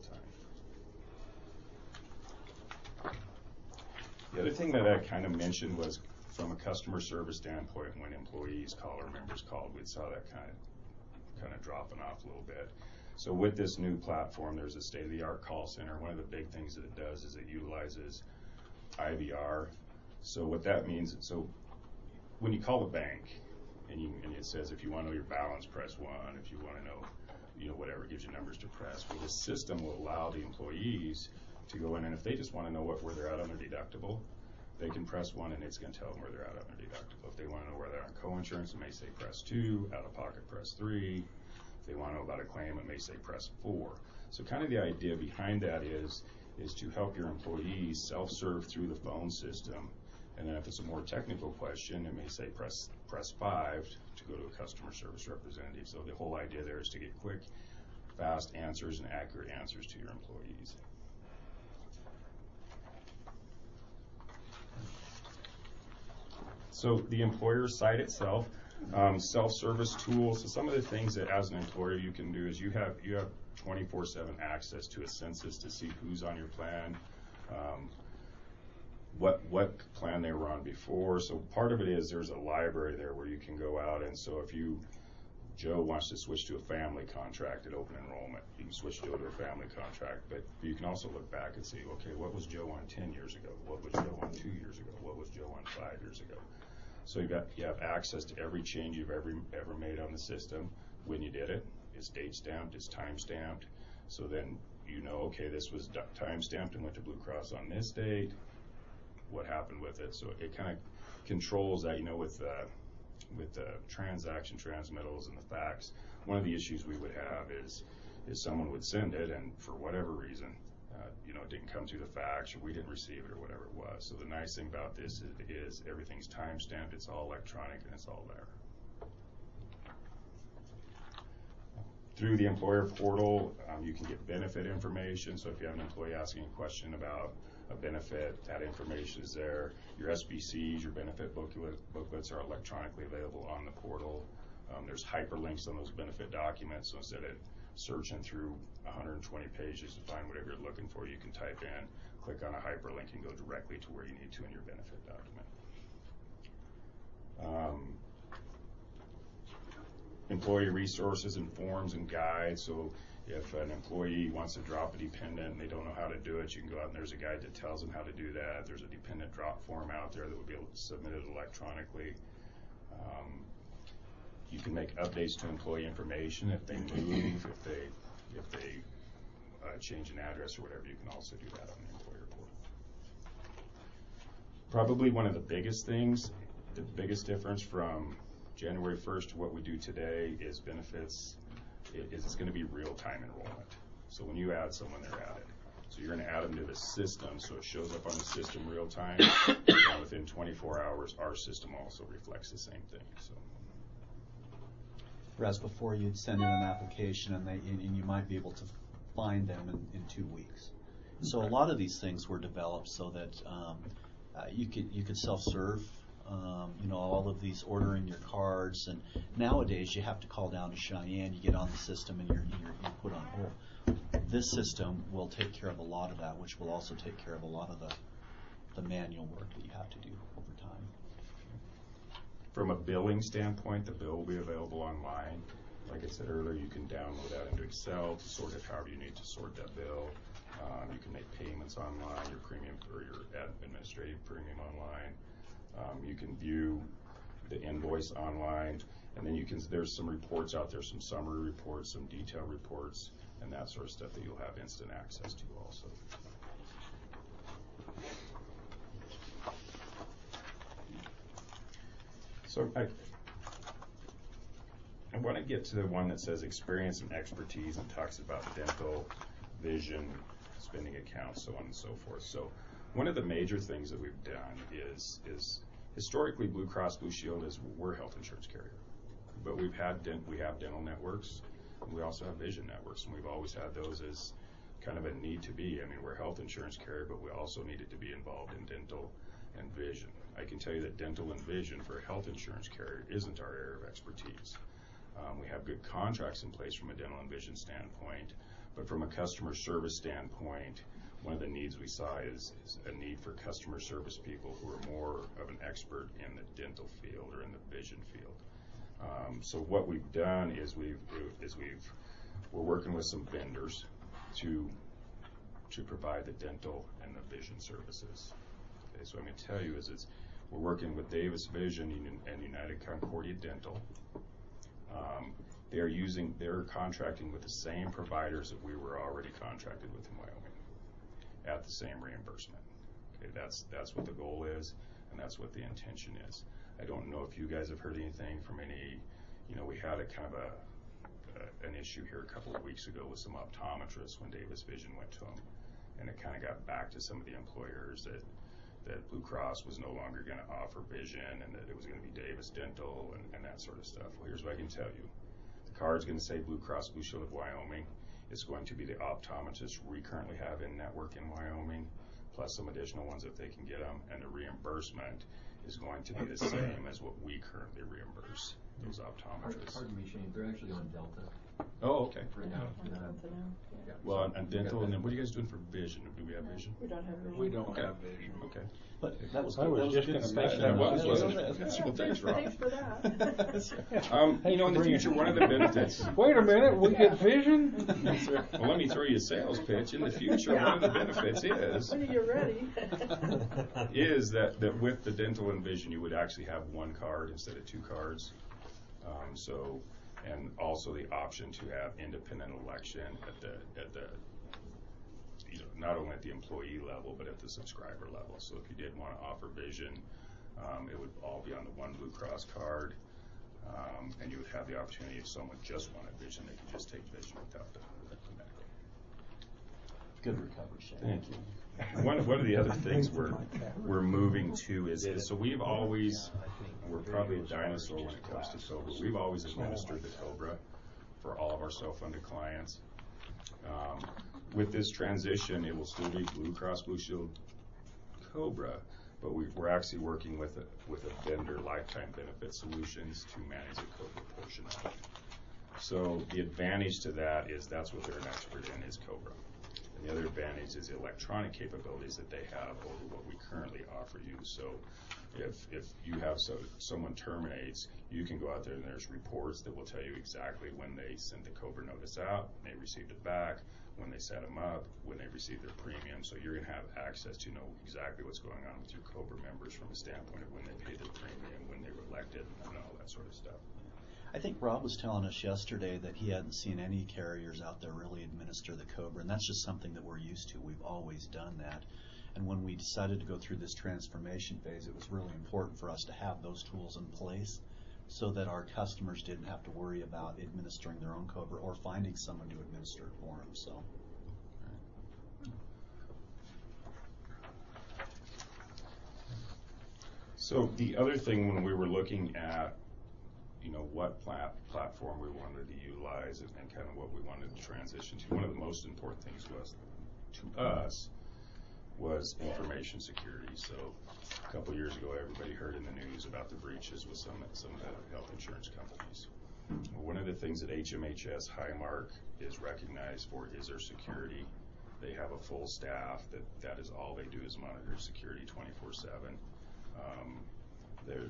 Speaker 8: time. The other thing that I kind of mentioned was from a customer service standpoint, when employees call or members called, we saw that kind of kind of dropping off a little bit. So with this new platform, there's a state-of-the-art call center. One of the big things that it does is it utilizes I V R. So what that means, so when you call the bank and, you, and it says if you want to know your balance, press one. If you want to know, you know, whatever, it gives you numbers to press. Well, the system will allow the employees to go in, and if they just want to know what where they're at on their deductible, they can press one and it's going to tell them where they're at on their deductible. If they want to know where they're on coinsurance, it may say press two, out of pocket press three. If they want to know about a claim, it may say press four. So kind of the idea behind that is, is to help your employees self-serve through the phone system. And then if it's a more technical question, it may say press press five to go to a customer service representative. So the whole idea there is to get quick, fast answers and accurate answers to your employees. So the employer site itself, um, self-service tools. So some of the things that as an employer you can do is you have you have twenty-four seven access to a census to see who's on your plan, um, what what plan they were on before. So part of it is there's a library there where you can go out, and so if you Joe wants to switch to a family contract at open enrollment. You can switch Joe to a family contract, but you can also look back and see, okay, what was Joe on ten years ago? What was Joe on two years ago? What was Joe on five years ago? So you got you have access to every change you've ever ever made on the system. When you did it, it's date stamped, it's time stamped. So then you know, okay, this was time stamped and went to Blue Cross on this date. What happened with it? So it kind of controls that, you know, with uh, with the transaction transmittals and the fax. One of the issues we would have is is someone would send it, and for whatever reason, uh, you know, it didn't come through the fax, or we didn't receive it, or whatever it was. So the nice thing about this is, is everything's time stamped, it's all electronic, and it's all there. Through the employer portal, um, you can get benefit information. So if you have an employee asking a question about a benefit, that information is there. Your S B Cs, your benefit booklet, booklets are electronically available on the portal. Um, there's hyperlinks on those benefit documents, so instead of searching through one hundred twenty pages to find whatever you're looking for, you can type in, click on a hyperlink, and go directly to where you need to in your benefit document. Um, employee resources and forms and guides. So if an employee wants to drop a dependent and they don't know how to do it, you can go out and there's a guide that tells them how to do that. There's a dependent drop form out there that would be submitted electronically. Um, you can make updates to employee information if they move, if they if they uh, change an address or whatever. You can also do that on the employer portal. Probably one of the biggest things, the biggest difference from January first to what we do today is benefits. It, it's going to be real-time enrollment. So when you add someone, they're added. So you're going to add them to the system, so it shows up on the system real-time. And within twenty-four hours, our system also reflects the same thing. So.
Speaker 7: Whereas before you'd send in an application and, they, and, and you might be able to find them in, in two weeks. So a lot of these things were developed so that um, uh, you could you could self-serve. Um, you know, all of these ordering your cards, and nowadays you have to call down to Cheyenne, you get on the system, and you're, you're, you're put on hold. This system will take care of a lot of that, which will also take care of a lot of the, the manual work that you have to do over time.
Speaker 8: From a billing standpoint, the bill will be available online. Like I said earlier, you can download that into Excel to sort it however you need to sort that bill. Um, you can make payments online, your premium or your administrative premium online. Um, you can view the invoice online, and then you can, there's some reports out there, some summary reports, some detailed reports, and that sort of stuff that you'll have instant access to also. So I, I want to get to the one that says experience and expertise and talks about dental, vision, spending accounts, so on and so forth. So one of the major things that we've done is, is historically Blue Cross Blue Shield is we're a health insurance carrier, but we've had dent, we have dental networks, and we also have vision networks, and we've always had those as kind of a need to be. I mean, we're a health insurance carrier, but we also needed to be involved in dental and vision. I can tell you that dental and vision for a health insurance carrier isn't our area of expertise. Um, we have good contracts in place from a dental and vision standpoint, but from a customer service standpoint, one of the needs we saw is, is a need for customer service people who are more of an expert in the dental field or in the vision field. Um, so what we've done is we've is we've we're working with some vendors to to provide the dental and the vision services. Okay, so I'm going to tell you is it's we're working with Davis Vision and United Concordia Dental. Um, they are using they're contracting with the same providers that we were already contracted with in Wyoming at the same reimbursement. Okay, that's that's what the goal is, and that's what the intention is. I don't know if you guys have heard anything from any, you know, we had a kind of a, a an issue here a couple of weeks ago with some optometrists when Davis Vision went to them, and it kind of got back to some of the employers that that Blue Cross was no longer going to offer vision and that it was going to be Davis Dental and, and that sort of stuff. Well, here's what I can tell you. The card's going to say Blue Cross Blue Shield of Wyoming. It's going to be the optometrists we currently have in network in Wyoming, plus some additional ones if they can get them, and the reimbursement is going to be the same as what we currently reimburse those optometrists.
Speaker 3: Pardon me, Shane, they're actually on Delta
Speaker 8: Oh, okay.
Speaker 3: right now.
Speaker 2: Yeah.
Speaker 3: Yeah.
Speaker 8: Well, and dental, and then what are you guys doing for vision? Do we have vision?
Speaker 2: We don't have vision.
Speaker 4: We don't
Speaker 8: Okay.
Speaker 4: have vision.
Speaker 8: Okay.
Speaker 7: But That was
Speaker 4: I
Speaker 7: good.
Speaker 4: was
Speaker 7: That was
Speaker 4: just
Speaker 7: a good
Speaker 4: gonna mention
Speaker 7: discussion.
Speaker 8: That was,
Speaker 4: that.
Speaker 8: wasn't it? Well, thanks, Rob.
Speaker 2: Thanks for that.
Speaker 8: Um, you know, in the
Speaker 4: Bring it.
Speaker 8: future, one of the benefits.
Speaker 4: Wait a minute, we get vision?
Speaker 8: Well, let me throw you a sales pitch. In the future, one of the benefits is
Speaker 2: When you're ready.
Speaker 8: is that, that with the dental and vision, you would actually have one card instead of two cards. Um, so, and also the option to have independent election at the at the you know, not only at the employee level but at the subscriber level. So if you did want to offer vision, um, it would all be on the one Blue Cross card, um, and you would have the opportunity if someone just wanted vision, they could just take vision without the, without the medical.
Speaker 7: Good recovery, Shane.
Speaker 8: Thank you. One, one of the other things we're we're moving to is, is so we've always we're probably a dinosaur when it comes to COBRA. We've always administered the COBRA for all of our self-funded clients. Um, with this transition, it will still be Blue Cross Blue Shield COBRA, but we, we're actually working with a with a vendor, Lifetime Benefit Solutions, to manage the COBRA portion of it. So the advantage to that is that's what they're an expert in, is COBRA. The other advantage is the electronic capabilities that they have over what we currently offer you. So if if you have so, someone terminates, you can go out there and there's reports that will tell you exactly when they sent the COBRA notice out, when they received it back, when they set them up, when they received their premium. So you're going to have access to know exactly what's going on with your COBRA members from a standpoint of when they paid their premium, when they were elected, and all that sort of stuff.
Speaker 7: I think Rob was telling us yesterday that he hadn't seen any carriers out there really administer the COBRA, and that's just something that we're used to. We've always done that. And when we decided to go through this transformation phase, it was really important for us to have those tools in place so that our customers didn't have to worry about administering their own COBRA or finding someone to administer it for them. So.
Speaker 8: So the other thing when we were looking at you know, what plat platform we wanted to utilize and, and kind of what we wanted to transition to. One of the most important things was, to us, was information security. So a couple years ago, everybody heard in the news about the breaches with some, some of the health insurance companies. Well, one of the things that H M H S Highmark is recognized for is their security. They have a full staff that that is all they do is monitor security twenty-four seven. Um, they're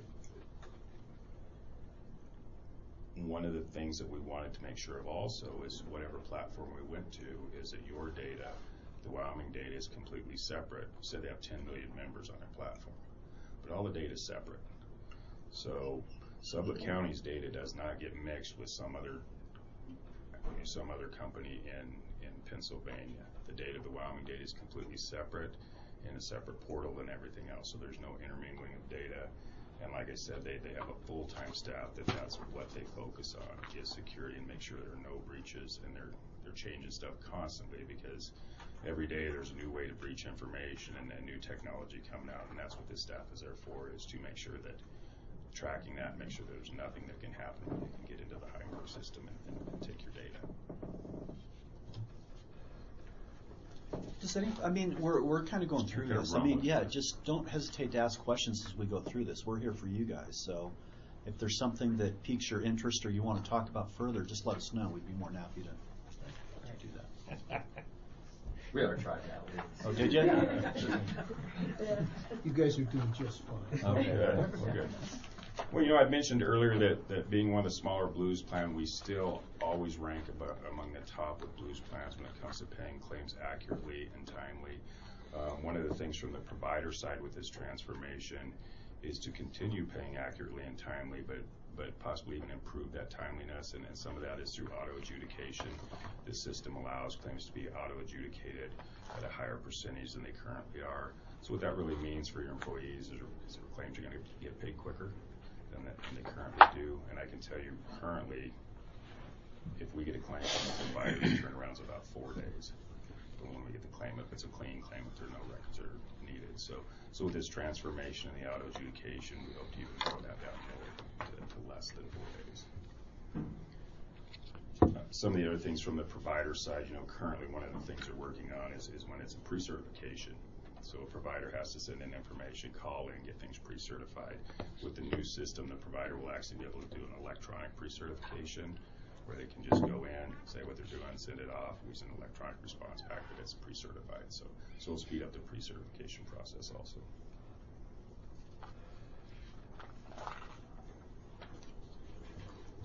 Speaker 8: One of the things that we wanted to make sure of also is whatever platform we went to is that your data, the Wyoming data, is completely separate. So they have ten million members on their platform, but all the data is separate. So Sublette County's data does not get mixed with some other some other company in, in Pennsylvania. The data, the Wyoming data, is completely separate in a separate portal and everything else. So there's no intermingling of data. And like I said, they, they have a full-time staff that that's what they focus on, is security and make sure there are no breaches, and they're they're changing stuff constantly because every day there's a new way to breach information and then new technology coming out, and that's what this staff is there for, is to make sure that tracking that, make sure there's nothing that can happen when you can get into the Highmark system and, and, and take your data.
Speaker 7: Does any, I mean, we're, we're kind of going through
Speaker 8: You're
Speaker 7: this. I
Speaker 8: wrong
Speaker 7: mean,
Speaker 8: with
Speaker 7: yeah,
Speaker 8: that.
Speaker 7: just don't hesitate to ask questions as we go through this. We're here for you guys. So if there's something that piques your interest or you want to talk about further, just let us know. We'd be more than happy to, to do that.
Speaker 9: We ever tried that.
Speaker 7: Oh, did you?
Speaker 6: You guys are doing just fine.
Speaker 7: Okay.
Speaker 8: Good. We're good. Well, you know, I mentioned earlier that, that being one of the smaller Blues plan, we still always rank about among the top of Blues plans when it comes to paying claims accurately and timely. Uh, one of the things from the provider side with this transformation is to continue paying accurately and timely, but but possibly even improve that timeliness, and, and some of that is through auto adjudication. This system allows claims to be auto adjudicated at a higher percentage than they currently are. So what that really means for your employees is, is their claims are going to get paid quicker than, that, than they currently do. And I can tell you currently, if we get a claim from the provider, the turnaround's about four days. But when we get the claim, if it's a clean claim, if there are no records are needed. So, so with this transformation and the auto adjudication, we hope to even throw that down to, to less than four days. Uh, some of the other things from the provider side, you know, currently one of the things they're working on is, is when it's a pre-certification. So a provider has to send in information, call in, get things pre-certified. With the new system, the provider will actually be able to do an electronic pre-certification where they can just go in, say what they're doing, send it off, use an electronic response back that it's pre-certified. So, so it'll speed up the pre-certification process also.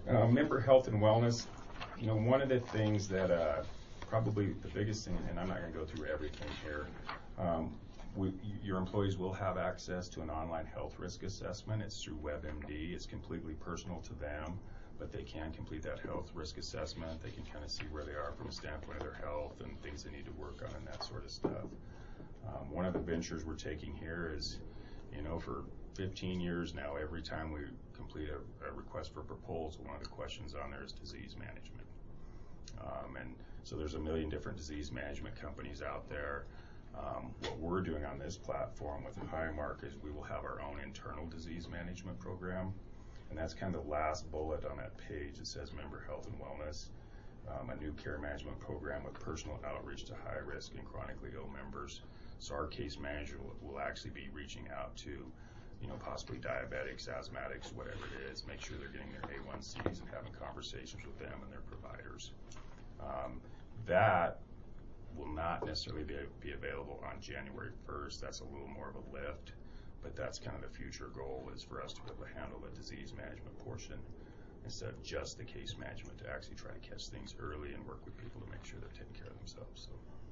Speaker 8: Uh, member health and wellness, you know, one of the things that uh, probably the biggest thing, and I'm not going to go through everything here, um, we, your employees will have access to an online health risk assessment. It's through WebMD. It's completely personal to them, but they can complete that health risk assessment. They can kind of see where they are from a standpoint of their health and things they need to work on and that sort of stuff. Um, one of the ventures we're taking here is, you know, for fifteen years now, every time we complete a, a request for proposal, one of the questions on there is disease management. Um, and so there's a million different disease management companies out there. Um, what we're doing on this platform with Highmark is we will have our own internal disease management program. And that's kind of the last bullet on that page. It says member health and wellness, um, a new care management program with personal outreach to high risk and chronically ill members. So our case manager will, will actually be reaching out to, you know, possibly diabetics, asthmatics, whatever it is, make sure they're getting their A one C's and having conversations with them and their providers. Um, that will not necessarily be, be available on January first. That's a little more of a lift, but that's kind of the future goal, is for us to be able to handle the disease management portion instead of just the case management, to actually try to catch things early and work with people to make sure they're taking care of themselves. So.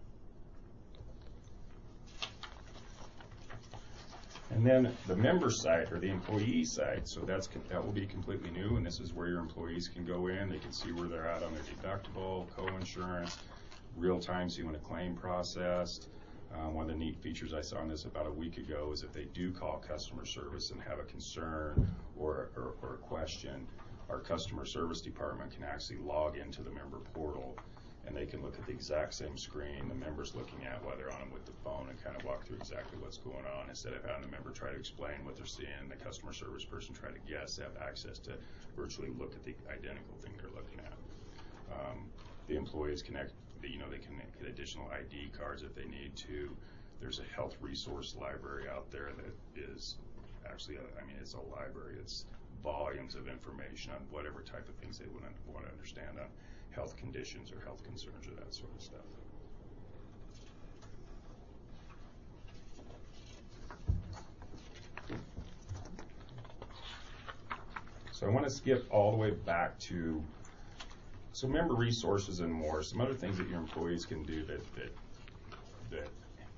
Speaker 8: And then the member site, or the employee site, so that's that will be completely new, and this is where your employees can go in. They can see where they're at on their deductible, co-insurance, real time see when a claim processed. Um, one of the neat features I saw on this about a week ago is if they do call customer service and have a concern or, or, or a question, our customer service department can actually log into the member portal, and they can look at the exact same screen the member's looking at while they're on them with the phone and kind of walk through exactly what's going on, instead of having the member try to explain what they're seeing and the customer service person try to guess. They have access to virtually look at the identical thing they're looking at. Um, the employees connect, you know, they can get additional I D cards if they need to. There's a health resource library out there that is actually, a, I mean, it's a library. It's volumes of information on whatever type of things they want to, want to understand on health conditions or health concerns or that sort of stuff. So I want to skip all the way back to, so member resources and more, some other things that your employees can do that, that, that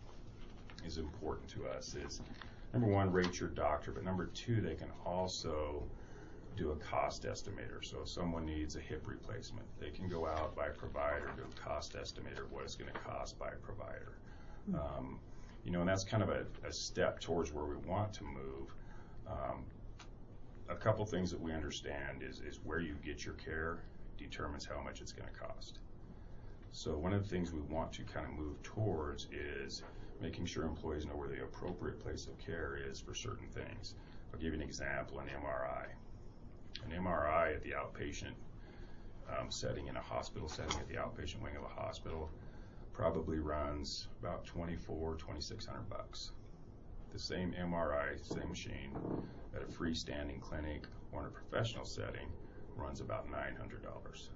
Speaker 8: is important to us is, number one, rate your doctor, but number two, they can also do a cost estimator. So if someone needs a hip replacement, they can go out by provider, do a cost estimator of what it's going to cost by provider. Um, you know, and that's kind of a, a step towards where we want to move. Um, a couple things that we understand is, is where you get your care determines how much it's going to cost. So one of the things we want to kind of move towards is making sure employees know where the appropriate place of care is for certain things. I'll give you an example, an M R I. An M R I at the outpatient um, setting, in a hospital setting, at the outpatient wing of a hospital, probably runs about twenty-four, twenty-six hundred bucks. The same M R I, same machine, at a freestanding clinic or in a professional setting runs about nine hundred dollars.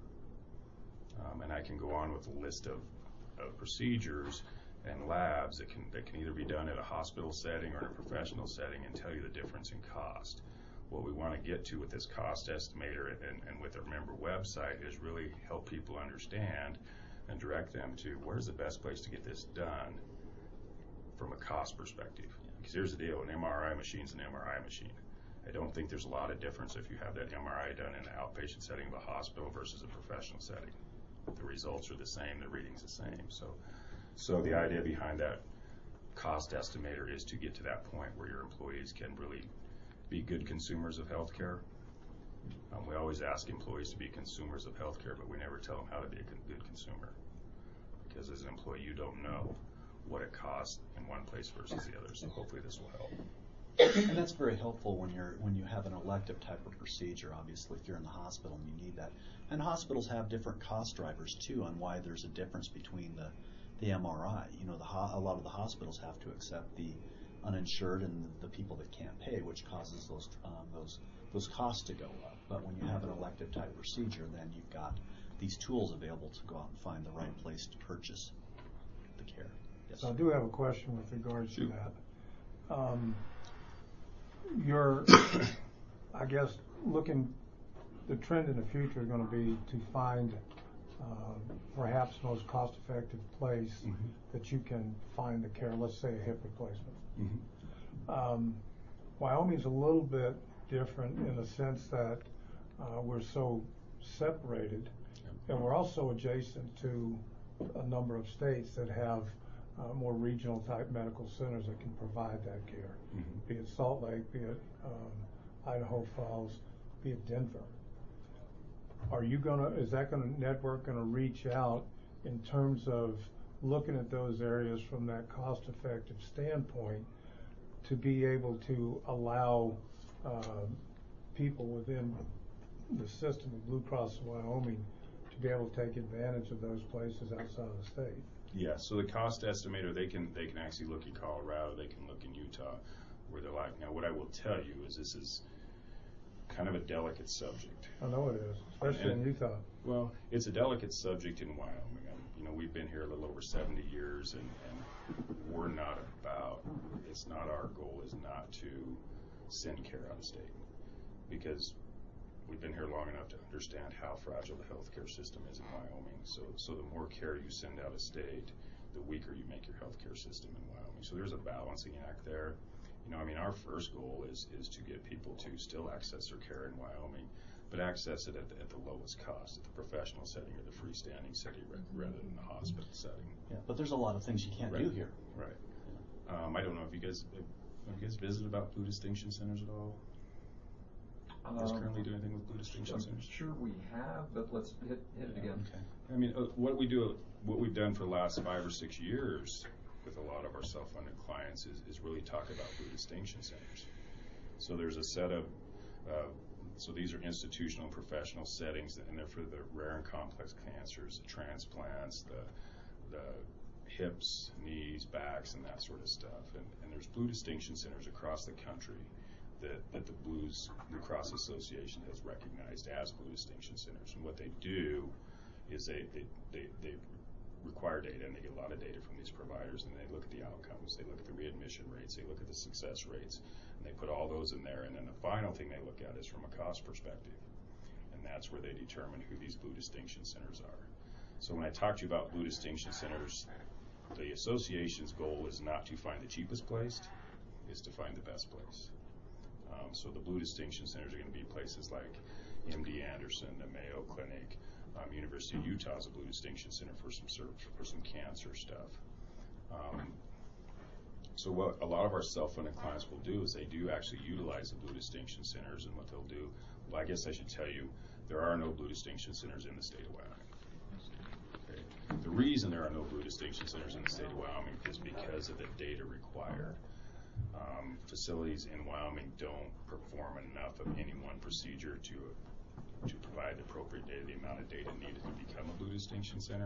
Speaker 8: Um, and I can go on with a list of, of procedures and labs that can that can either be done at a hospital setting or in a professional setting and tell you the difference in cost. What we want to get to with this cost estimator and, and with our member website is really help people understand and direct them to where's the best place to get this done from a cost perspective. Because here's the deal, an M R I machine is an M R I machine. I don't think there's a lot of difference if you have that M R I done in an outpatient setting of a hospital versus a professional setting. The results are the same, the reading's the same. So, so the idea behind that cost estimator is to get to that point where your employees can really be good consumers of healthcare. Um, we always ask employees to be consumers of healthcare, but we never tell them how to be a con- good consumer. Because as an employee, you don't know what it costs in one place versus the other. So hopefully this will help.
Speaker 7: And that's very helpful when you're when you have an elective type of procedure. Obviously, if you're in the hospital and you need that, and hospitals have different cost drivers too on why there's a difference between the the M R I. You know, the ho- a lot of the hospitals have to accept the uninsured and the people that can't pay, which causes those um, those those costs to go up. But when you have an elective type procedure, then you've got these tools available to go out and find the right place to purchase the care. Yes.
Speaker 2: So I do have a question with regards
Speaker 8: Shoot.
Speaker 2: to that. Um, you're, I guess, looking the trend in the future is going to be to find um, perhaps the most cost-effective place
Speaker 8: Mhm.
Speaker 2: that you can find the care, let's say a hip replacement.
Speaker 8: Mhm.
Speaker 2: Um, Wyoming's a little bit different in the sense that uh, we're so separated, and we're also adjacent to a number of states that have uh, more regional type medical centers that can provide that care,
Speaker 8: Mhm.
Speaker 2: be it Salt Lake, be it um, Idaho Falls, be it Denver. Are you gonna, is that gonna, network gonna reach out in terms of looking at those areas from that cost-effective standpoint to be able to allow um, people within the system of Blue Cross of Wyoming to be able to take advantage of those places outside of the state?
Speaker 8: Yeah, so the cost estimator, they can they can actually look in Colorado, they can look in Utah, where they're like. Now, what I will tell you is this is kind of a delicate subject.
Speaker 2: I know it is, especially
Speaker 8: And-
Speaker 2: in Utah.
Speaker 8: Well, it's a delicate subject in Wyoming. Um, you know, we've been here a little over seventy years, and, and we're not about, it's not our goal is not to send care out of state, because we've been here long enough to understand how fragile the healthcare system is in Wyoming. So, so the more care you send out of state, the weaker you make your healthcare system in Wyoming. So there's a balancing act there. You know, I mean, our first goal is is to get people to still access their care in Wyoming, but access it at the, at the lowest cost, at the professional setting or the freestanding setting, rather than the hospital setting.
Speaker 7: Yeah, but there's a lot of things you can't
Speaker 8: Right.
Speaker 7: do here.
Speaker 8: Right. Um, I don't know if you guys have you guys visited about Blue Distinction Centers at all. You guys
Speaker 3: Um,
Speaker 8: currently do anything with Blue Distinction
Speaker 3: I'm
Speaker 8: Centers?
Speaker 3: sure we have, but let's hit, hit it again.
Speaker 7: Okay.
Speaker 8: I mean, uh, what we do, what we've done for the last five or six years with a lot of our self-funded clients is, is really talk about Blue Distinction Centers. So there's a set of, uh, so these are institutional and professional settings, and they're for the rare and complex cancers, the transplants, the, the hips, knees, backs, and that sort of stuff. And, and there's Blue Distinction Centers across the country that, that the Blues Blue Cross Association has recognized as Blue Distinction Centers. And what they do is they, they, they, they require data, and they get a lot of data from these providers, and they look at the outcomes, they look at the readmission rates, they look at the success rates, and they put all those in there. And then the final thing they look at is from a cost perspective, and that's where they determine who these Blue Distinction Centers are. So when I talk to you about Blue Distinction Centers, the association's goal is not to find the cheapest place, is to find the best place. Um, so the Blue Distinction Centers are going to be places like M D Anderson, the Mayo Clinic, um, University of Utah is a Blue Distinction Center for some for some cancer stuff. Um, so what a lot of our self-funded clients will do is they do actually utilize the Blue Distinction Centers, and what they'll do, well, I guess I should tell you, there are no Blue Distinction Centers in the state of Wyoming. Okay. The reason there are no Blue Distinction Centers in the state of Wyoming is because of the data required. Um, facilities in Wyoming don't perform enough of any one procedure to to provide the appropriate data, the amount of data needed to become a Blue Distinction Center.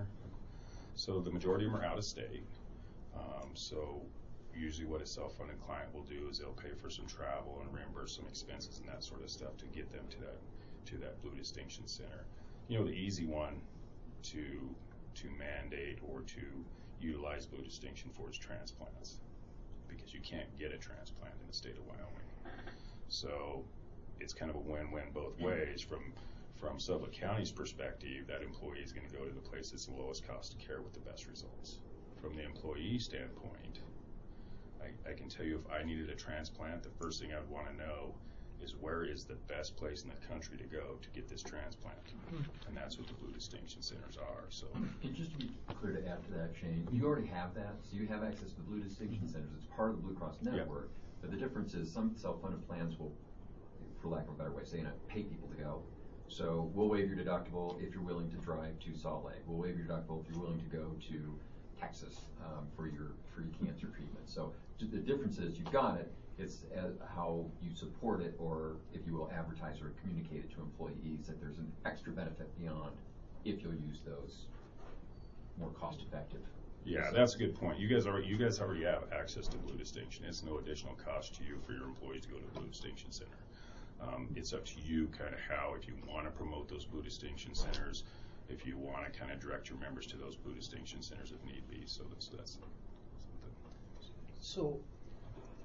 Speaker 8: So the majority of them are out of state. Um, so usually what a self-funded client will do is they'll pay for some travel and reimburse some expenses and that sort of stuff to get them to that to that Blue Distinction Center. You know, the easy one to to mandate or to utilize Blue Distinction for is transplants, because you can't get a transplant in the state of Wyoming. So it's kind of a win-win both ways. From from Sublette County's perspective, that employee is going to go to the place that's the lowest cost of care with the best results. From the employee standpoint, I, I can tell you if I needed a transplant, the first thing I'd want to know is where is the best place in the country to go to get this transplant, and that's what the Blue Distinction Centers are. So,
Speaker 3: And just to be clear, to add to that, Shane, you already have that, so you have access to the Blue Distinction Centers. It's part of the Blue Cross network, but the difference is some self-funded plans will, for lack of a better way of saying it, pay people to go. So we'll waive your deductible if you're willing to drive to Salt Lake. We'll waive your deductible if you're willing to go to Texas um, for your for your cancer treatment. So the difference is you've got it. It's as how you support it, or if you will, advertise or communicate it to employees that there's an extra benefit beyond if you'll use those more cost-effective.
Speaker 8: yeah, that's a good point. You guys already you guys already have access to Blue Distinction. It's no additional cost to you for your employees to go to Blue Distinction Center. Um, it's up to you kind of how, if you want to promote those Blue Distinction Centers, if you want to kind of direct your members to those Blue Distinction Centers if need be. So that's that's something.
Speaker 5: So,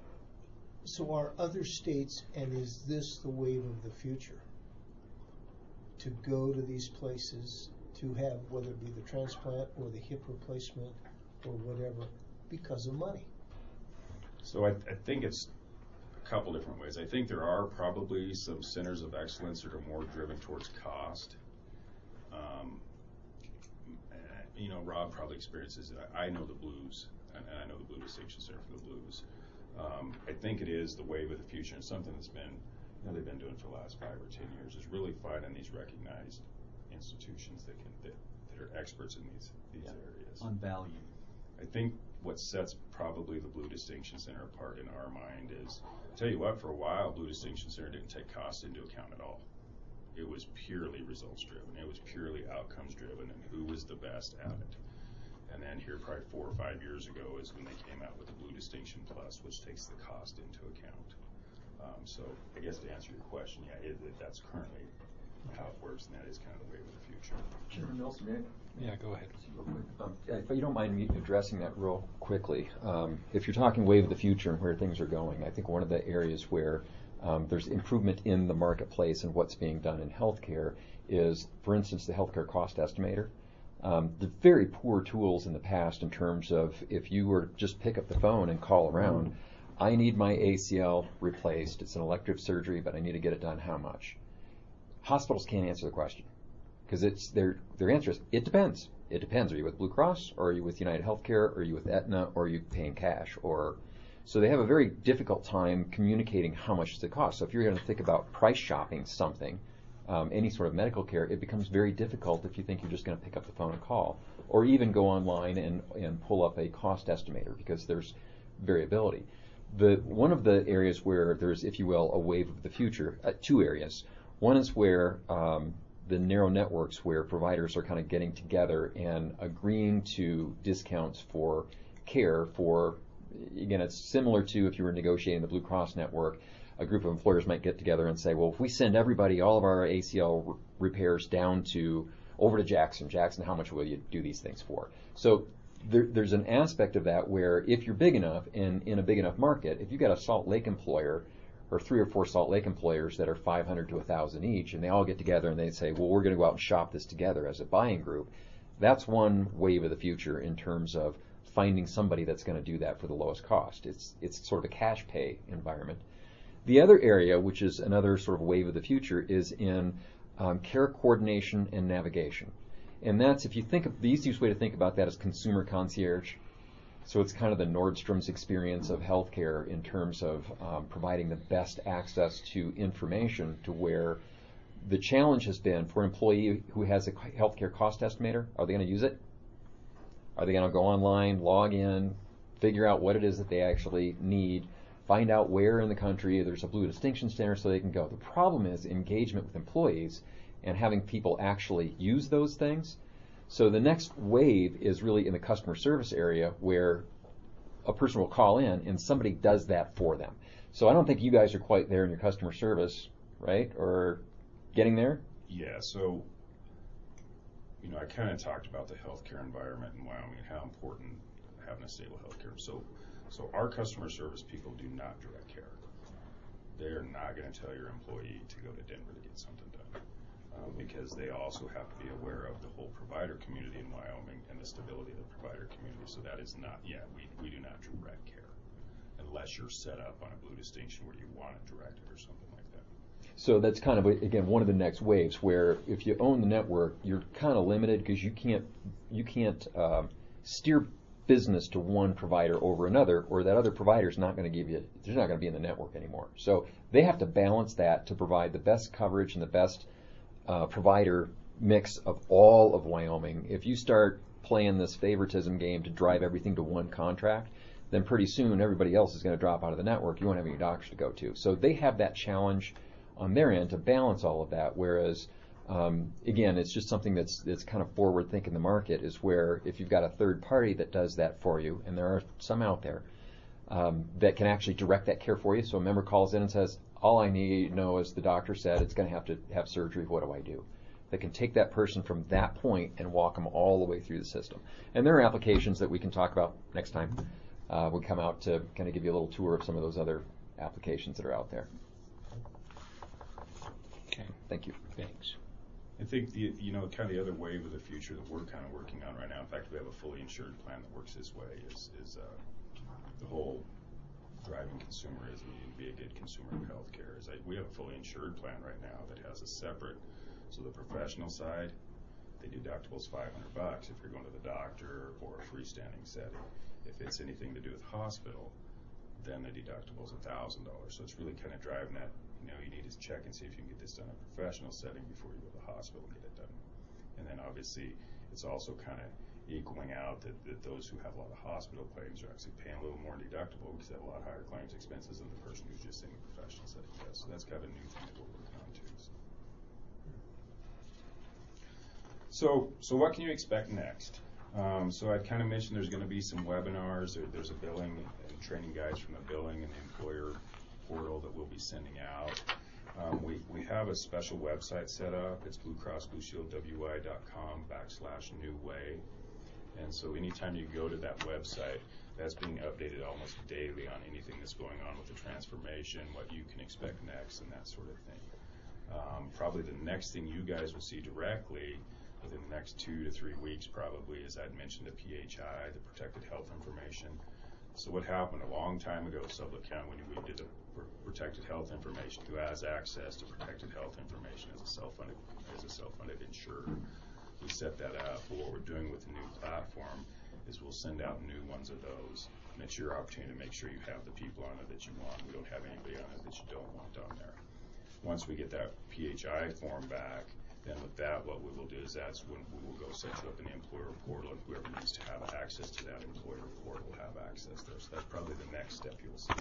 Speaker 5: so are other states, and is this the wave of the future? to go to these places to have, whether it be the transplant or the hip replacement or whatever, because of money?
Speaker 8: So I, I think it's a couple different ways. I think there are probably some centers of excellence that are more driven towards cost. Um, you know, Rob probably experiences it. I, I know the Blues, and, and I know the Blue Distinction Center for the Blues. Um, I think it is the wave of the future, and something that's been, you know, they've been doing for the last five or ten years, is really finding these recognized institutions that can that, that are experts in these these
Speaker 7: Yeah.
Speaker 8: areas.
Speaker 7: On value.
Speaker 8: I think what sets probably the Blue Distinction Center apart in our mind is, I'll tell you what, for a while, Blue Distinction Center didn't take cost into account at all. It was purely results driven. It was purely outcomes driven, and who was the best at it. And then here, probably four or five years ago, is when they came out with the Blue Distinction Plus, which takes the cost into account. Um, so I guess to answer your question, yeah, it, it, that's currently how it works, and that is kind of the wave of the future.
Speaker 9: Chairman Nelson, may I?
Speaker 4: Yeah, go ahead.
Speaker 3: Um, if you don't mind me addressing that real quickly, um, if you're talking wave of the future and where things are going, I think one of the areas where um, there's improvement in the marketplace and what's being done in healthcare is, for instance, the healthcare cost estimator. Um, the very poor tools in the past in terms of if you were to just pick up the phone and call around, I need my A C L replaced, it's an elective surgery, but I need to get it done, how much? Hospitals can't answer the question. Because it's their their answer is, it depends. It depends. Are you with Blue Cross, or are you with United Healthcare, or are you with Aetna, or are you paying cash? Or so they have a very difficult time communicating how much it costs. So if you're going to think about price shopping something, um, any sort of medical care, it becomes very difficult if you think you're just going to pick up the phone and call, or even go online and and pull up a cost estimator, because there's variability. The one of the areas where there's, if you will, a wave of the future, uh, two areas. One is where um, the narrow networks where providers are kind of getting together and agreeing to discounts for care for, again, it's similar to if you were negotiating the Blue Cross network, a group of employers might get together and say, well, if we send everybody, all of our A C L r- repairs down to, over to Jackson, Jackson, how much will you do these things for? So there, there's an aspect of that where if you're big enough and in a big enough market, if you've got a Salt Lake employer or three or four Salt Lake employers that are five hundred to one thousand each, and they all get together and they say, well, we're going to go out and shop this together as a buying group, that's one wave of the future in terms of finding somebody that's going to do that for the lowest cost. It's it's sort of a cash pay environment. The other area, which is another sort of wave of the future, is in um, care coordination and navigation. And that's, if you think of, the easiest way to think about that is consumer concierge. So it's kind of the Nordstrom's experience of healthcare in terms of um, providing the best access to information, to where the challenge has been for an employee who has a healthcare cost estimator, are they going to use it? Are they going to go online, log in, figure out what it is that they actually need, find out where in the country there's a Blue Distinction Center so they can go? The problem is engagement with employees and having people actually use those things. So the next wave is really in the customer service area, where a person will call in and somebody does that for them. So I don't think you guys are quite there in your customer service, right? Or getting there?
Speaker 8: Yeah, so, you know, I kind of talked about the healthcare environment in Wyoming and how important having a stable healthcare. So, so our customer service people do not direct care. They're not going to tell your employee to go to Denver to get something done, um, because they also have to be aware of the whole provider community in Wyoming and the stability of the provider community. So that is not, yeah, we, we do not direct care unless you're set up on a Blue Distinction where you want it directed or something like that.
Speaker 3: So that's kind of, again, one of the next waves, where if you own the network, you're kind of limited because you can't you can't uh, steer business to one provider over another, or that other provider is not going to give you, they're not going to be in the network anymore. So they have to balance that to provide the best coverage and the best uh, provider mix of all of Wyoming. If you start playing this favoritism game to drive everything to one contract, then pretty soon everybody else is going to drop out of the network. You won't have any doctors to go to. So they have that challenge on their end to balance all of that, whereas um, again, it's just something that's that's kind of forward thinking. The market is where if you've got a third party that does that for you, and there are some out there um, that can actually direct that care for you. So a member calls in and says, all I need to know is the doctor said it's going to have to have surgery. What do I do? They can take that person from that point and walk them all the way through the system. And there are applications that we can talk about next time. Uh, we come out to kind of give you a little tour of some of those other applications that are out there.
Speaker 4: Okay.
Speaker 3: Thank you.
Speaker 4: Thanks.
Speaker 8: I think the, you know, kind of the other wave of the future that we're kind of working on right now, in fact, we have a fully insured plan that works this way, is, is uh, the whole driving consumerism, you need to be a good consumer of healthcare. Is like we have a fully insured plan right now that has a separate, so the professional side, the deductible's five hundred bucks if you're going to the doctor or a freestanding setting. If it's anything to do with hospital, then the deductible's a thousand dollars. So it's really kind of driving that, you know, you need to check and see if you can get this done in a professional setting before you go to the hospital and get it done. And then obviously it's also kind of equaling out that, that those who have a lot of hospital claims are actually paying a little more deductible because they have a lot higher claims expenses than the person who's just in a professional setting does. So that's kind of a new thing that we're working on too. So, so, so what can you expect next? Um, so I kind of mentioned there's going to be some webinars. There, there's a billing and training guides from the billing and the employer portal that we'll be sending out. Um, we, we have a special website set up. It's Blue Cross Blue Shield W I dot com backslash new way. And so anytime you go to that website, that's being updated almost daily on anything that's going on with the transformation, what you can expect next, and that sort of thing. Um, probably the next thing you guys will see directly within the next two to three weeks probably is I'd mentioned the P H I, the Protected Health Information. So what happened a long time ago, Sublette County, when we did the Protected Health Information, who has access to Protected Health Information as a self-funded as a self-funded insurer. We set that up, but what we're doing with the new platform is we'll send out new ones of those, and it's your opportunity to make sure you have the people on it that you want. We don't have anybody on it that you don't want on there. Once we get that P H I form back, then with that, what we will do is that's when we will go set you up in the employer portal, and whoever needs to have access to that employer portal will have access there. So that's probably the next step you'll see.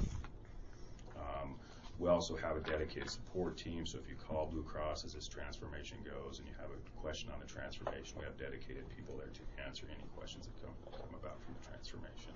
Speaker 8: Um, we also have a dedicated support team, so if you call Blue Cross as this transformation goes and you have a question on the transformation, we have dedicated people there to answer any questions that come, come about from the transformation.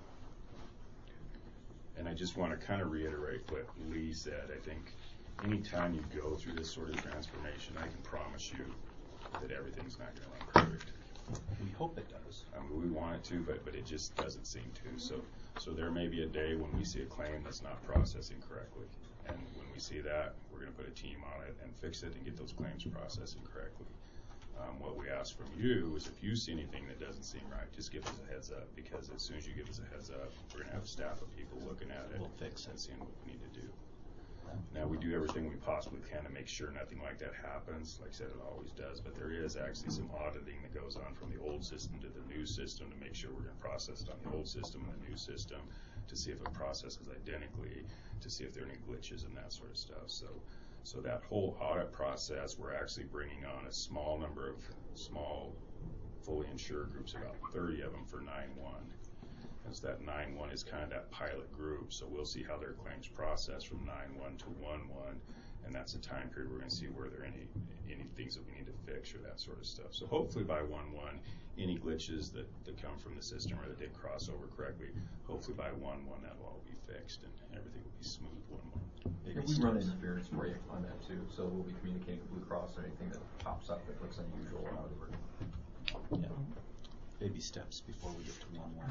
Speaker 8: And I just want to kind of reiterate what Lee said. I think anytime you go through this sort of transformation, I can promise you that everything's not going to run perfect.
Speaker 7: We hope it does.
Speaker 8: I mean, we want it to, but, but it just doesn't seem to. So, so there may be a day when we see a claim that's not processing correctly. And when we see that, we're going to put a team on it and fix it and get those claims processing correctly. Um, what we ask from you is if you see anything that doesn't seem right, just give us a heads up, because as soon as you give us a heads up, we're going to have a staff of people looking at it
Speaker 7: We'll fix
Speaker 8: and
Speaker 7: it.
Speaker 8: seeing what we need to do. Now, we do everything we possibly can to make sure nothing like that happens. Like I said, it always does, but there is actually some auditing that goes on from the old system to the new system to make sure we're going to process it on the old system and the new system to see if it processes identically, to see if there are any glitches and that sort of stuff. So, so that whole audit process, we're actually bringing on a small number of small, fully insured groups, about thirty of them for nine one. As that nine one is kind of that pilot group, so we'll see how their claims process from nine one to one one, and that's a time period we're going to see where there are any any things that we need to fix or that sort of stuff. So hopefully by one one, any glitches that, that come from the system or that didn't cross over correctly, hopefully by one one that'll all be fixed and everything will be smooth one one.
Speaker 9: Yeah, we run interference for you on that too, so we'll be communicating with Blue Cross or anything that pops up that looks unusual or out of order.
Speaker 7: Yeah. Baby steps before we get to one one.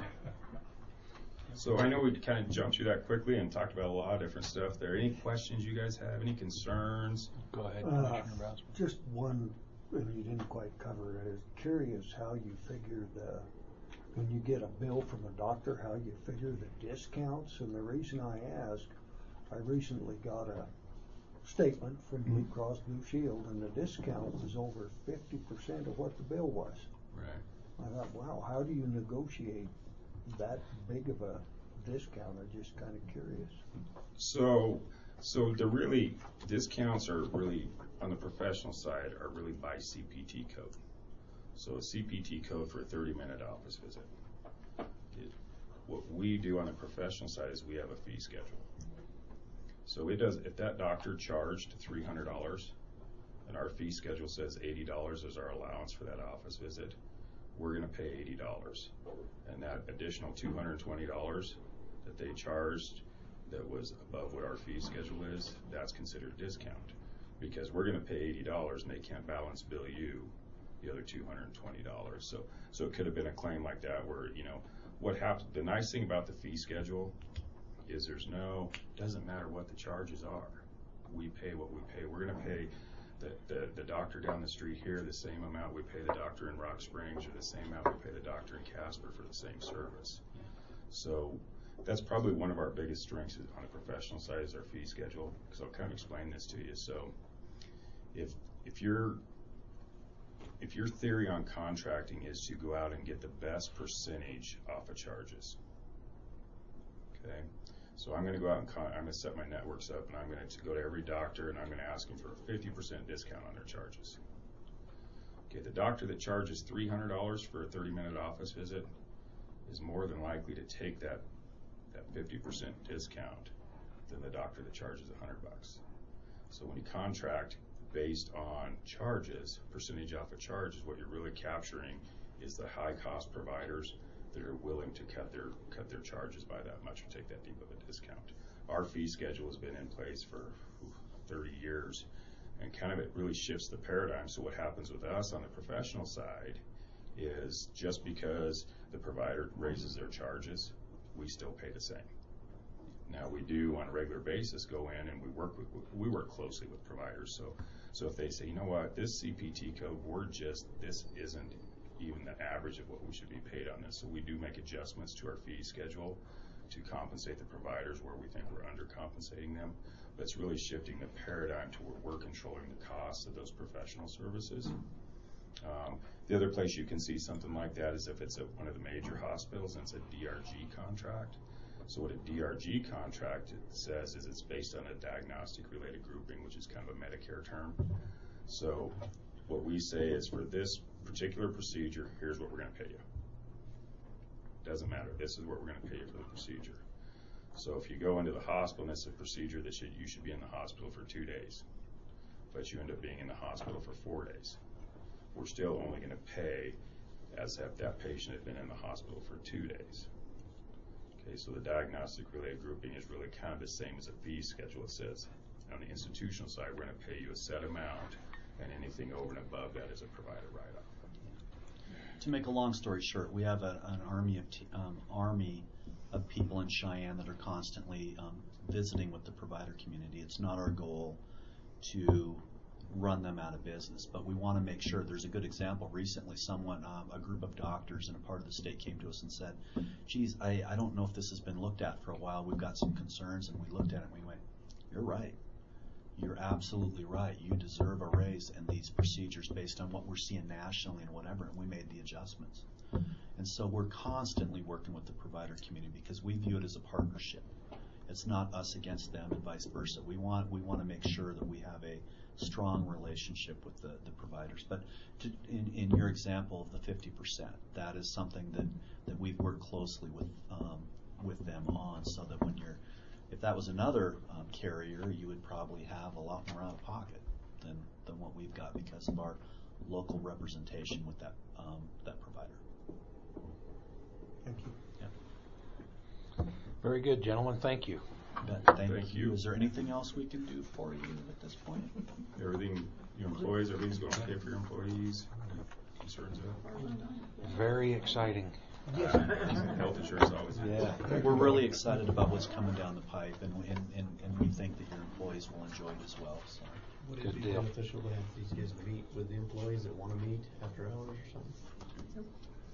Speaker 8: So I know we kind of jumped through that quickly and talked about a lot of different stuff there. Any questions you guys have? Any concerns?
Speaker 4: Go ahead,
Speaker 5: Uh,
Speaker 4: Commissioner Brownsman.
Speaker 5: Just one, and you didn't quite cover it. I was curious how you figure the, when you get a bill from a doctor, how you figure the discounts. And the reason I ask, I recently got a statement from Blue Cross Blue Shield, and the discount was over fifty percent of what the bill was.
Speaker 8: Right.
Speaker 5: I thought, wow, how do you negotiate that big of a discount? I'm just kind of curious.
Speaker 8: So, so the really discounts are really on the professional side are really by C P T code. So a C P T code for a thirty minute office visit. It, what we do on the professional side is we have a fee schedule. So it does, if that doctor charged three hundred dollars and our fee schedule says eighty dollars is our allowance for that office visit, we're going to pay eighty dollars. And that additional two hundred twenty dollars that they charged that was above what our fee schedule is, that's considered a discount, because we're going to pay eighty dollars and they can't balance bill you the other two hundred twenty dollars. So, so it could have been a claim like that where, you know, what happened, the nice thing about the fee schedule is there's no, doesn't matter what the charges are. We pay what we pay. We're going to pay the, the, the doctor down the street here, the same amount we pay the doctor in Rock Springs, or the same amount we pay the doctor in Casper for the same service. So that's probably one of our biggest strengths on the professional side is our fee schedule, because I'll kind of explain this to you. So if if you're if your theory on contracting is to go out and get the best percentage off of charges, okay, so I'm going to go out and con- I'm going to set my networks up, and I'm going to go to every doctor, and I'm going to ask them for a fifty percent discount on their charges. Okay, the doctor that charges three hundred dollars for a thirty minute office visit is more than likely to take that that fifty percent discount than the doctor that charges one hundred bucks. So when you contract based on charges, percentage off of charges, what you're really capturing is the high cost providers that are willing to cut their cut their charges by that much or take that deep of a discount. Our fee schedule has been in place for thirty years, and kind of it really shifts the paradigm. So what happens with us on the professional side is just because the provider raises their charges, we still pay the same. Now we do on a regular basis go in and we work with we work closely with providers. So so if they say, you know what, this C P T code, we're just this isn't even the average of what we should be paid on this. So we do make adjustments to our fee schedule to compensate the providers where we think we're undercompensating them. But it's really shifting the paradigm to where we're controlling the costs of those professional services. Um, the other place you can see something like that is if it's at one of the major hospitals and it's a D R G contract. So what a D R G contract says is it's based on a diagnostic related grouping, which is kind of a Medicare term. So what we say is for this particular procedure, here's what we're going to pay you. Doesn't matter. This is what we're going to pay you for the procedure. So if you go into the hospital and it's a procedure that should, you should be in the hospital for two days, but you end up being in the hospital for four days. We're still only going to pay as if that patient had been in the hospital for two days. Okay, so the diagnostic related grouping is really kind of the same as a fee schedule. It says on the institutional side, we're going to pay you a set amount, and anything over and above that is a provider write-off.
Speaker 7: To make a long story short, we have a, an army of t- um, army of people in Cheyenne that are constantly um, visiting with the provider community. It's not our goal to run them out of business, but we want to make sure. There's a good example. Recently, someone, um, a group of doctors in a part of the state came to us and said, geez, I, I don't know if this has been looked at for a while. We've got some concerns. And we looked at it and we went, you're right. You're absolutely right. You deserve a raise in these procedures based on what we're seeing nationally and whatever, and we made the adjustments. And so we're constantly working with the provider community because we view it as a partnership. It's not us against them and vice versa. We want we want to make sure that we have a strong relationship with the, the providers. But to, in, in your example of the fifty percent, that is something that, that we've worked closely with um, with them on, so that when you're if that was another um, carrier, you would probably have a lot more out of pocket than, than what we've got because of our local representation with that um, that provider.
Speaker 5: Thank you.
Speaker 7: Yeah.
Speaker 4: Very good, gentlemen. Thank you.
Speaker 7: Bet, thank,
Speaker 8: Thank
Speaker 7: you.
Speaker 8: you.
Speaker 7: Is there anything else we can do for you at this point?
Speaker 8: Everything, your employees, everything's going okay for your employees? Concerns there?
Speaker 4: Very exciting.
Speaker 8: Uh, health insurance always.
Speaker 4: Yeah.
Speaker 7: We're really excited about what's coming down the pipe, and, and, and, and we think that your employees will enjoy it as well. So.
Speaker 6: Would
Speaker 4: Good
Speaker 6: it be
Speaker 4: deal.
Speaker 6: beneficial to have these guys meet with the employees that want to meet after hours or something?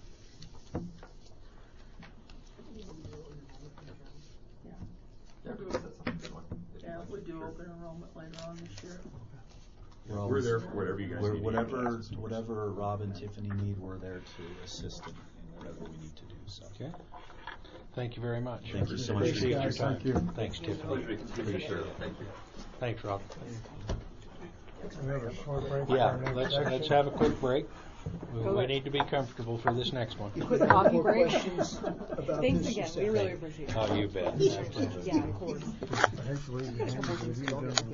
Speaker 9: Yeah, we would set something good one.
Speaker 10: Yeah, we do open enrollment later on this year.
Speaker 7: We're,
Speaker 8: We're
Speaker 7: always,
Speaker 8: there for whatever you guys
Speaker 7: we're,
Speaker 8: need.
Speaker 7: whatever whatever Rob and Tiffany need, we're there to assist them in whatever we need to do. So.
Speaker 4: Okay. Thank you very much.
Speaker 7: Thank you so much.
Speaker 4: Appreciate your
Speaker 5: Thanks,
Speaker 4: time.
Speaker 5: guys. Thank you.
Speaker 4: Thanks, Tiffany.
Speaker 9: Appreciate it. Thank you.
Speaker 4: Thanks, Rob.
Speaker 2: Make a short break for
Speaker 4: Yeah,
Speaker 2: our next
Speaker 4: let's
Speaker 2: section.
Speaker 4: let's have a quick break. We, we need to be comfortable for this next one.
Speaker 10: Quick coffee
Speaker 5: More
Speaker 10: break.
Speaker 5: questions about
Speaker 10: Thanks
Speaker 5: this
Speaker 10: again,
Speaker 5: this
Speaker 10: we really
Speaker 5: afternoon?
Speaker 10: appreciate it.
Speaker 4: Oh, you bet.
Speaker 10: Yeah, of course.
Speaker 2: I hate to leave you hanging, but you don't-